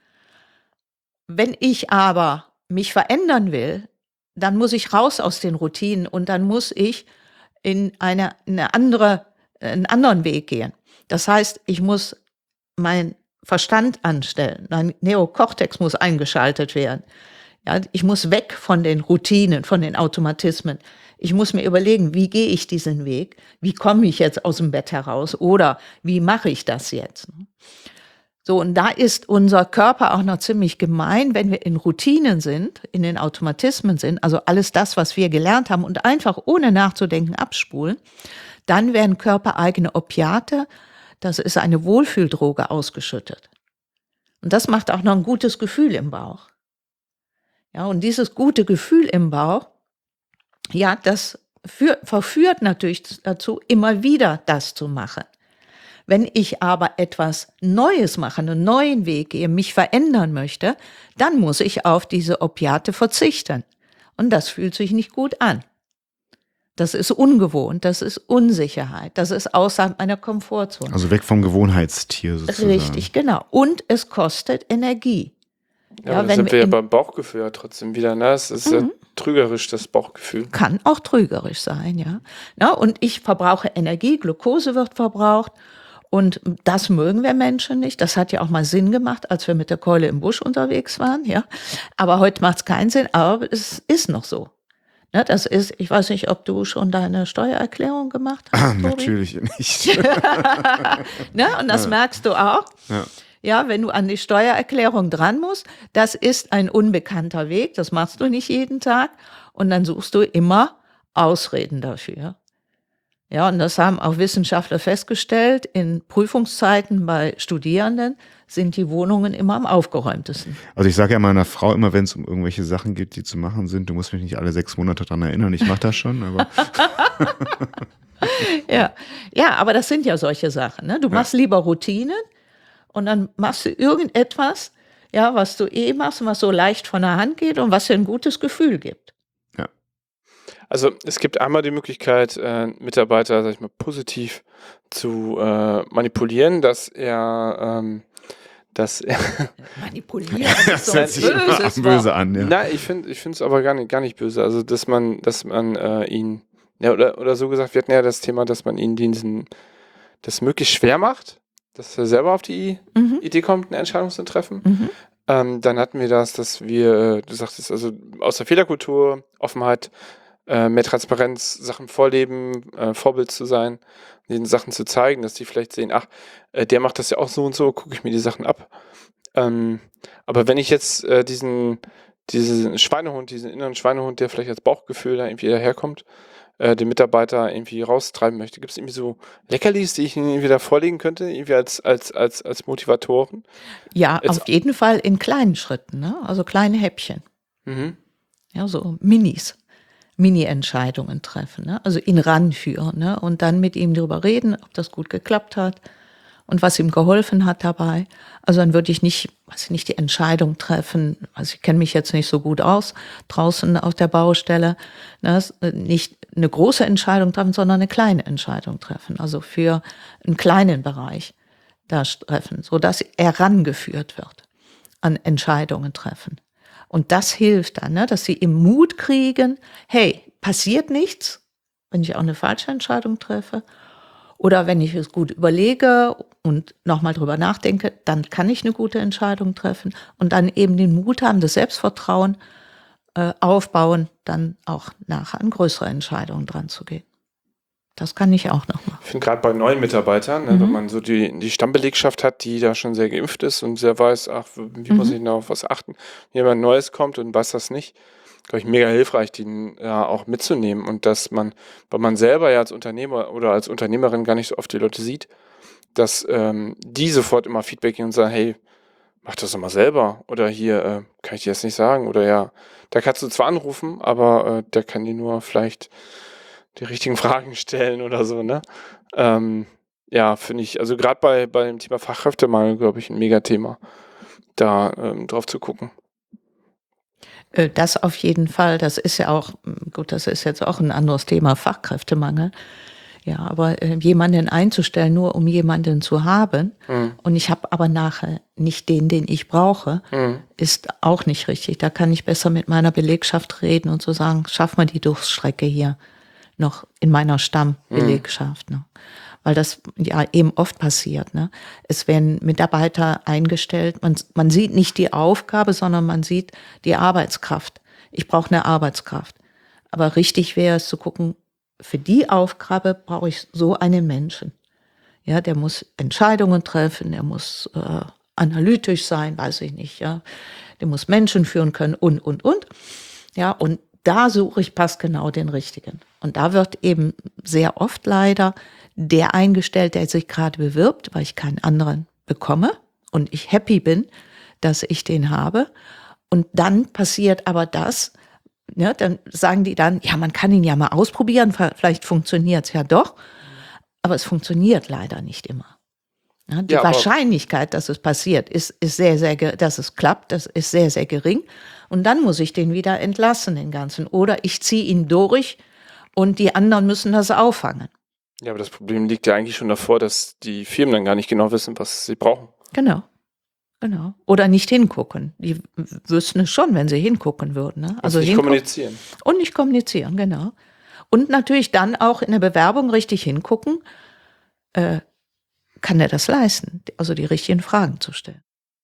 Wenn ich aber mich verändern will, dann muss ich raus aus den Routinen und dann muss ich in eine, eine andere, einen anderen Weg gehen. Das heißt, ich muss meinen Verstand anstellen. Mein Neokortex muss eingeschaltet werden. Ja, ich muss weg von den Routinen, von den Automatismen. Ich muss mir überlegen, wie gehe ich diesen Weg? Wie komme ich jetzt aus dem Bett heraus? Oder wie mache ich das jetzt? So, und da ist unser Körper auch noch ziemlich gemein, wenn wir in Routinen sind, in den Automatismen sind, also alles das, was wir gelernt haben und einfach ohne nachzudenken abspulen, dann werden körpereigene Opiate, das ist eine Wohlfühldroge, ausgeschüttet. Und das macht auch noch ein gutes Gefühl im Bauch. Ja, und dieses gute Gefühl im Bauch, ja, das für, verführt natürlich dazu, immer wieder das zu machen. Wenn ich aber etwas Neues mache, einen neuen Weg gehe, mich verändern möchte, dann muss ich auf diese Opiate verzichten. Und das fühlt sich nicht gut an. Das ist ungewohnt, das ist Unsicherheit, das ist außerhalb meiner Komfortzone. Also weg vom Gewohnheitstier sozusagen. Richtig, genau. Und es kostet Energie. Ja, ja, da sind wir ja beim Bauchgefühl ja trotzdem wieder. Ne? Es ist mhm. ja trügerisch, das Bauchgefühl. Kann auch trügerisch sein, ja. ja. Und ich verbrauche Energie, Glucose wird verbraucht. Und das mögen wir Menschen nicht. Das hat ja auch mal Sinn gemacht, als wir mit der Keule im Busch unterwegs waren, ja. Aber heute macht es keinen Sinn, aber es ist noch so. Ne, das ist, ich weiß nicht, ob du schon deine Steuererklärung gemacht hast. Ah, natürlich nicht. ne, und das ja. merkst du auch. Ja. Ja, wenn du an die Steuererklärung dran musst, das ist ein unbekannter Weg, das machst du nicht jeden Tag und dann suchst du immer Ausreden dafür. Ja, und das haben auch Wissenschaftler festgestellt. In Prüfungszeiten bei Studierenden sind die Wohnungen immer am aufgeräumtesten. Also ich sage ja meiner Frau immer, wenn es um irgendwelche Sachen geht, die zu machen sind, du musst mich nicht alle sechs Monate dran erinnern, ich mache das schon, aber Ja, ja, aber das sind ja solche Sachen. Ne? Du machst lieber Routinen und dann machst du irgendetwas, ja, was du eh machst und was so leicht von der Hand geht und was dir ein gutes Gefühl gibt. Also es gibt einmal die Möglichkeit, äh, Mitarbeiter, sag ich mal, positiv zu äh, manipulieren, dass er, ähm, dass er Manipulieren das ist so ein hört sich immer böses böse Wort. an. Ja. Nein, ich finde ich finde es aber gar nicht, gar nicht böse. Also, dass man, dass man äh, ihn, ja, oder, oder so gesagt, wir hatten ja das Thema, dass man ihn diesen, das möglichst schwer macht, dass er selber auf die Mhm. Idee kommt, eine Entscheidung zu treffen. Mhm. Ähm, dann hatten wir das, dass wir, äh, du sagtest, also aus der Fehlerkultur, Offenheit, äh, mehr Transparenz, Sachen vorleben, äh, Vorbild zu sein, den Sachen zu zeigen, dass die vielleicht sehen, ach, äh, der macht das ja auch so und so, gucke ich mir die Sachen ab. Ähm, aber wenn ich jetzt äh, diesen, diesen Schweinehund, diesen inneren Schweinehund, der vielleicht als Bauchgefühl da irgendwie daherkommt, äh, den Mitarbeiter irgendwie raustreiben möchte, gibt es irgendwie so Leckerlis, die ich ihnen irgendwie da vorlegen könnte, irgendwie als, als, als, als Motivatoren? Ja, Jetzt- auf jeden Fall in kleinen Schritten, ne? Also kleine Häppchen. Mhm. Ja, so Minis. Mini-Entscheidungen treffen, ne? Also ihn ranführen, ne? Und dann mit ihm darüber reden, ob das gut geklappt hat und was ihm geholfen hat dabei. Also dann würde ich nicht, weiß ich nicht, die Entscheidung treffen, also ich kenne mich jetzt nicht so gut aus, draußen auf der Baustelle, ne? Nicht eine große Entscheidung treffen, sondern eine kleine Entscheidung treffen, also für einen kleinen Bereich da treffen, sodass er rangeführt wird an Entscheidungen treffen. Und das hilft dann, ne, dass sie im Mut kriegen, hey, passiert nichts, wenn ich auch eine falsche Entscheidung treffe. Oder wenn ich es gut überlege und nochmal drüber nachdenke, dann kann ich eine gute Entscheidung treffen. Und dann eben den Mut haben, das Selbstvertrauen äh, aufbauen, dann auch nachher an größere Entscheidungen dran zu gehen. Das kann ich auch noch machen. Ich finde gerade bei neuen Mitarbeitern, ne, Mhm. wenn man so die, die Stammbelegschaft hat, die da schon sehr geimpft ist und sehr weiß, ach, wie muss Mhm. ich da auf was achten, wenn jemand Neues kommt und weiß das nicht, glaube ich, mega hilfreich, den ja auch mitzunehmen und dass man, weil man selber ja als Unternehmer oder als Unternehmerin gar nicht so oft die Leute sieht, dass ähm, die sofort immer Feedback geben und sagen, hey, mach das doch mal selber oder hier äh, kann ich dir das nicht sagen oder ja, da kannst du zwar anrufen, aber äh, der kann dir nur vielleicht die richtigen Fragen stellen oder so, ne? Ähm, ja, finde ich, also gerade bei, bei dem Thema Fachkräftemangel, glaube ich, ein Megathema, da ähm, drauf zu gucken. Äh, Das auf jeden Fall, das ist ja auch, mm, gut, das ist jetzt auch ein anderes Thema, Fachkräftemangel. Ja, aber äh, jemanden einzustellen, nur um jemanden zu haben, Mhm. und ich habe aber nachher nicht den, den ich brauche, Mhm. ist auch nicht richtig. Da kann ich besser mit meiner Belegschaft reden und so sagen, schaff mal die Durchstrecke hier noch in meiner Stammbelegschaft. Ne? Weil das ja eben oft passiert. Ne? Es werden Mitarbeiter eingestellt, man, man sieht nicht die Aufgabe, sondern man sieht die Arbeitskraft. Ich brauche eine Arbeitskraft. Aber richtig wäre es zu gucken, für die Aufgabe brauche ich so einen Menschen. Ja, der muss Entscheidungen treffen, der muss äh, analytisch sein, weiß ich nicht, ja. Der muss Menschen führen können und, und, und. Ja, und da suche ich passgenau den Richtigen. Und da wird eben sehr oft leider der eingestellt, der sich gerade bewirbt, weil ich keinen anderen bekomme und ich happy bin, dass ich den habe. Und dann passiert aber das, ja, dann sagen die dann, ja, man kann ihn ja mal ausprobieren, vielleicht funktioniert es ja doch, aber es funktioniert leider nicht immer. Ja, die Ja, aber- Wahrscheinlichkeit, dass es passiert, ist, ist sehr, sehr, ge- dass es klappt, das ist sehr, sehr gering. Und dann muss ich den wieder entlassen, den Ganzen. Oder ich ziehe ihn durch und die anderen müssen das auffangen. Ja, aber das Problem liegt ja eigentlich schon davor, dass die Firmen dann gar nicht genau wissen, was sie brauchen. Genau. Genau. Oder nicht hingucken. Die w- wüssten es schon, wenn sie hingucken würden. Ne? Also nicht hingucken kommunizieren. und nicht kommunizieren, genau. Und natürlich dann auch in der Bewerbung richtig hingucken, äh, kann er das leisten? Also die richtigen Fragen zu stellen.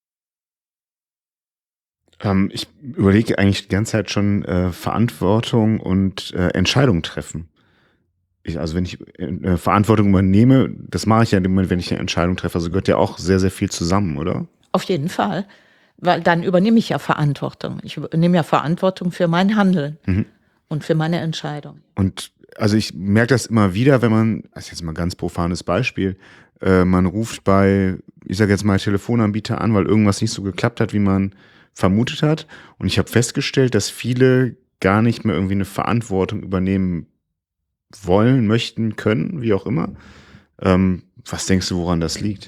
Ähm, ich überlege eigentlich die ganze Zeit schon äh, Verantwortung und äh, Entscheidung treffen. Ich, also wenn ich äh, Verantwortung übernehme, das mache ich ja in dem Moment, wenn ich eine Entscheidung treffe. Also gehört ja auch sehr, sehr viel zusammen, oder? Auf jeden Fall. Weil dann übernehme ich ja Verantwortung. Ich übernehme ja Verantwortung für mein Handeln Mhm. und für meine Entscheidung. Und also ich merke das immer wieder, wenn man, das ist jetzt mal ein ganz profanes Beispiel, äh, man ruft bei, ich sage jetzt mal Telefonanbieter an, weil irgendwas nicht so geklappt hat, wie man vermutet hat. Und ich habe festgestellt, dass viele gar nicht mehr irgendwie eine Verantwortung übernehmen wollen, möchten, können, wie auch immer. Ähm, was denkst du, woran das liegt?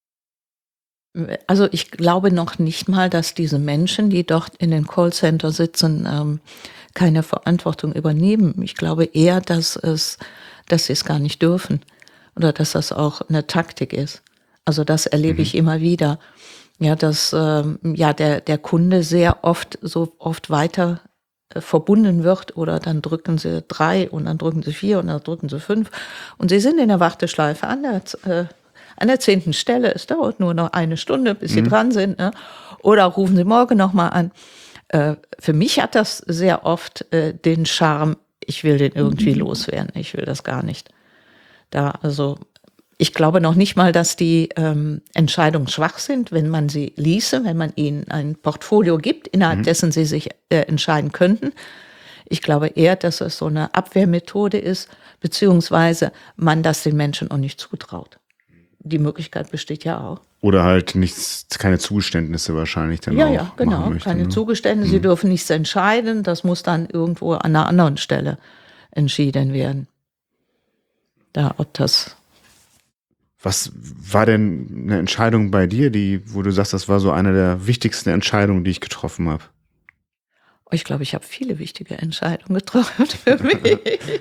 Also ich glaube noch nicht mal, dass diese Menschen, die dort in den Callcenter sitzen, ähm, keine Verantwortung übernehmen. Ich glaube eher, dass es, dass sie es gar nicht dürfen oder dass das auch eine Taktik ist. Also das erlebe Mhm. ich immer wieder. Ja, dass ähm, ja der der Kunde sehr oft so oft weiter äh, verbunden wird oder dann drücken sie drei und dann drücken sie vier und dann drücken sie fünf und sie sind in der Warteschleife an der äh, an der zehnten Stelle. Es dauert nur noch eine Stunde, bis sie Mhm. dran sind. Ne? Oder rufen sie morgen noch mal an. Äh, für mich hat das sehr oft äh, den Charme, ich will den irgendwie loswerden. Ich will das gar nicht. Da, also, ich glaube noch nicht mal, dass die ähm, Entscheidungen schwach sind, wenn man sie ließe, wenn man ihnen ein Portfolio gibt, innerhalb Mhm. dessen sie sich äh, entscheiden könnten. Ich glaube eher, dass es so eine Abwehrmethode ist, beziehungsweise man das den Menschen auch nicht zutraut. Die Möglichkeit besteht ja auch. Oder halt nichts, keine Zugeständnisse wahrscheinlich dann Ja, auch ja, genau. machen möchte, Keine ne? Zugeständnisse. Sie dürfen nichts entscheiden. Das muss dann irgendwo an einer anderen Stelle entschieden werden. Da, ob das. Was war denn eine Entscheidung bei dir, die, wo du sagst, das war so eine der wichtigsten Entscheidungen, die ich getroffen habe? Oh, ich glaube, ich habe viele wichtige Entscheidungen getroffen für mich.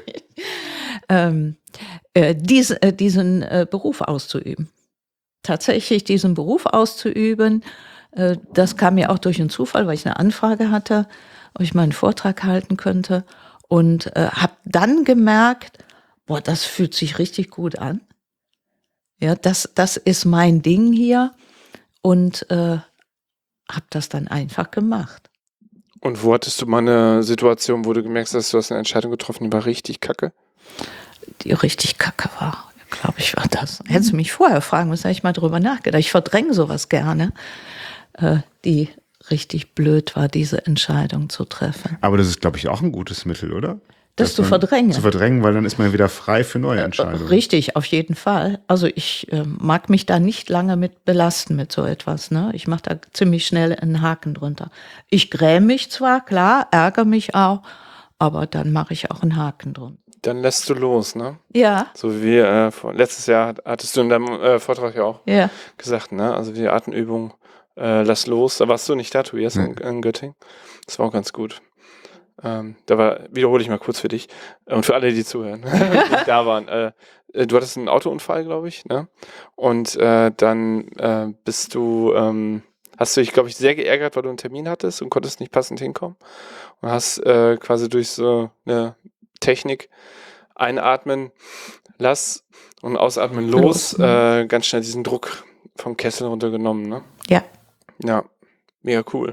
ähm, äh, dies, äh, diesen äh, Beruf auszuüben. Tatsächlich diesen Beruf auszuüben, äh, das kam mir auch durch einen Zufall, weil ich eine Anfrage hatte, ob ich mal einen Vortrag halten könnte. Und äh, habe dann gemerkt, boah, das fühlt sich richtig gut an. Ja, das, das ist mein Ding hier. Und äh, habe das dann einfach gemacht. Und wo hattest du mal eine Situation, wo du gemerkt hast, du hast eine Entscheidung getroffen, die war richtig kacke? Die richtig kacke war. Glaube ich, war das. Hättest du mich vorher fragen müssen, hätte ich mal drüber nachgedacht. Ich verdränge sowas gerne, äh, die richtig blöd war, diese Entscheidung zu treffen. Aber das ist, glaube ich, auch ein gutes Mittel, oder? Das zu man- verdrängen. Zu verdrängen, weil dann ist man wieder frei für neue Entscheidungen. Richtig, auf jeden Fall. Also ich äh, mag mich da nicht lange mit belasten mit so etwas. Ne? Ich mache da ziemlich schnell einen Haken drunter. Ich gräme mich zwar, klar, ärgere mich auch, aber dann mache ich auch einen Haken drunter. Dann lässt du los, ne? Ja, So wie äh, vor- letztes Jahr hat- hattest du in deinem äh, Vortrag ja auch ja. gesagt, ne? Also die Atemübung, äh, lass los. Da warst du nicht da, Tobias, Nee. in, in Göttingen. Das war auch ganz gut. Ähm, da war, wiederhole ich mal kurz für dich äh, und für alle, die zuhören, die nicht da waren. Äh, äh, du hattest einen Autounfall, glaube ich, ne? Und äh, dann äh, bist du, ähm, hast du dich, glaube ich, sehr geärgert, weil du einen Termin hattest und konntest nicht passend hinkommen. Und hast äh, quasi durch so eine Technik einatmen, lass und ausatmen, los, Los, ne? äh, ganz schnell diesen Druck vom Kessel runtergenommen, ne? Ja. Ja, mega cool.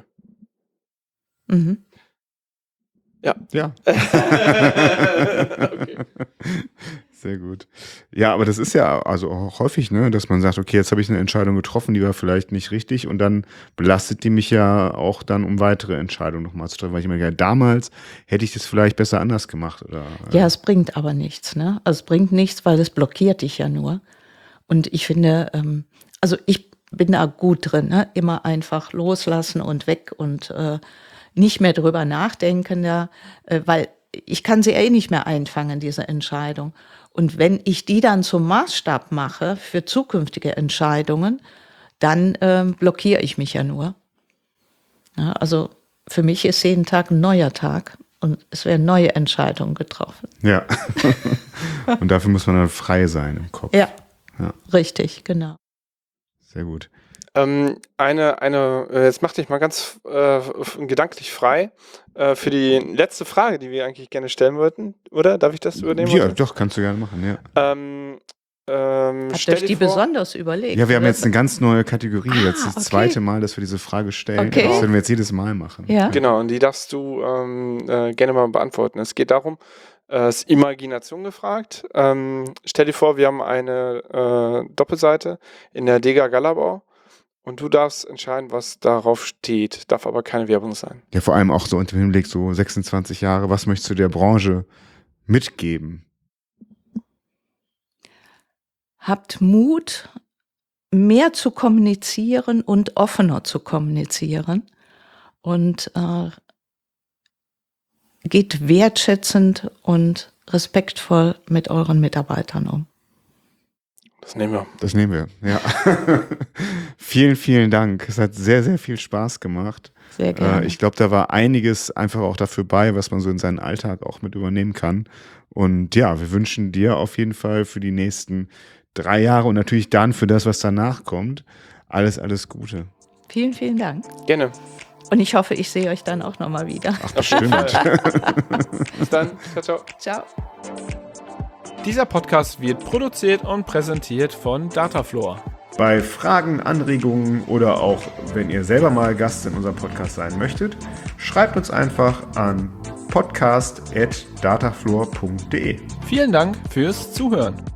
Mhm. Ja. Okay. Sehr gut. Ja, aber das ist ja also auch häufig, ne, dass man sagt, okay, jetzt habe ich eine Entscheidung getroffen, die war vielleicht nicht richtig und dann belastet die mich ja auch dann, um weitere Entscheidungen nochmal zu treffen. Weil ich meine, ja, damals hätte ich das vielleicht besser anders gemacht. Oder, Ja, es bringt aber nichts, ne? Also es bringt nichts, weil es blockiert dich ja nur. Und ich finde, ähm, also ich bin da gut drin, ne? Immer einfach loslassen und weg und äh, nicht mehr drüber nachdenken, ja, äh, weil ich kann sie eh nicht mehr einfangen, diese Entscheidung. Und wenn ich die dann zum Maßstab mache für zukünftige Entscheidungen, dann ähm, blockiere ich mich ja nur. Ja, also für mich ist jeden Tag ein neuer Tag und es werden neue Entscheidungen getroffen. Ja. Und dafür muss man dann frei sein im Kopf. Ja, Ja. richtig, genau. Sehr gut. Ähm, eine, eine, äh, jetzt mach dich mal ganz äh, f- gedanklich frei äh, für die letzte Frage, die wir eigentlich gerne stellen wollten, oder? Darf ich das übernehmen? Ja, oder? doch, kannst du gerne machen, ja. Ähm, ähm, Habt stell euch dir die vor, besonders überlegt? Ja, wir haben oder? jetzt eine ganz neue Kategorie. Ah, Jetzt das okay. zweite Mal, dass wir diese Frage stellen. Okay. Das werden wir jetzt jedes Mal machen. Ja. Genau, und die darfst du ähm, äh, gerne mal beantworten. Es geht darum, äh, es ist Imagination gefragt. Ähm, stell dir vor, wir haben eine äh, Doppelseite in der Dega Galabau und du darfst entscheiden, was darauf steht. Darf aber keine Werbung sein. Ja, vor allem auch so unter dem Hinblick so sechsundzwanzig Jahre. Was möchtest du der Branche mitgeben? Habt Mut, mehr zu kommunizieren und offener zu kommunizieren und äh, geht wertschätzend und respektvoll mit euren Mitarbeitern um. Das nehmen wir. Das nehmen wir, ja. Vielen, vielen Dank. Es hat sehr, sehr viel Spaß gemacht. Sehr gerne. Äh, ich glaube, da war einiges einfach auch dafür bei, was man so in seinen Alltag auch mit übernehmen kann. Und ja, wir wünschen dir auf jeden Fall für die nächsten drei Jahre und natürlich dann für das, was danach kommt, alles, alles Gute. Vielen, vielen Dank. Gerne. Und ich hoffe, ich sehe euch dann auch nochmal wieder. Ach, bestimmt. Bis dann. Ciao, ciao. Ciao. Dieser Podcast wird produziert und präsentiert von Datafloor. Bei Fragen, Anregungen oder auch wenn ihr selber mal Gast in unserem Podcast sein möchtet, schreibt uns einfach an podcast at datafloor punkt de. Vielen Dank fürs Zuhören.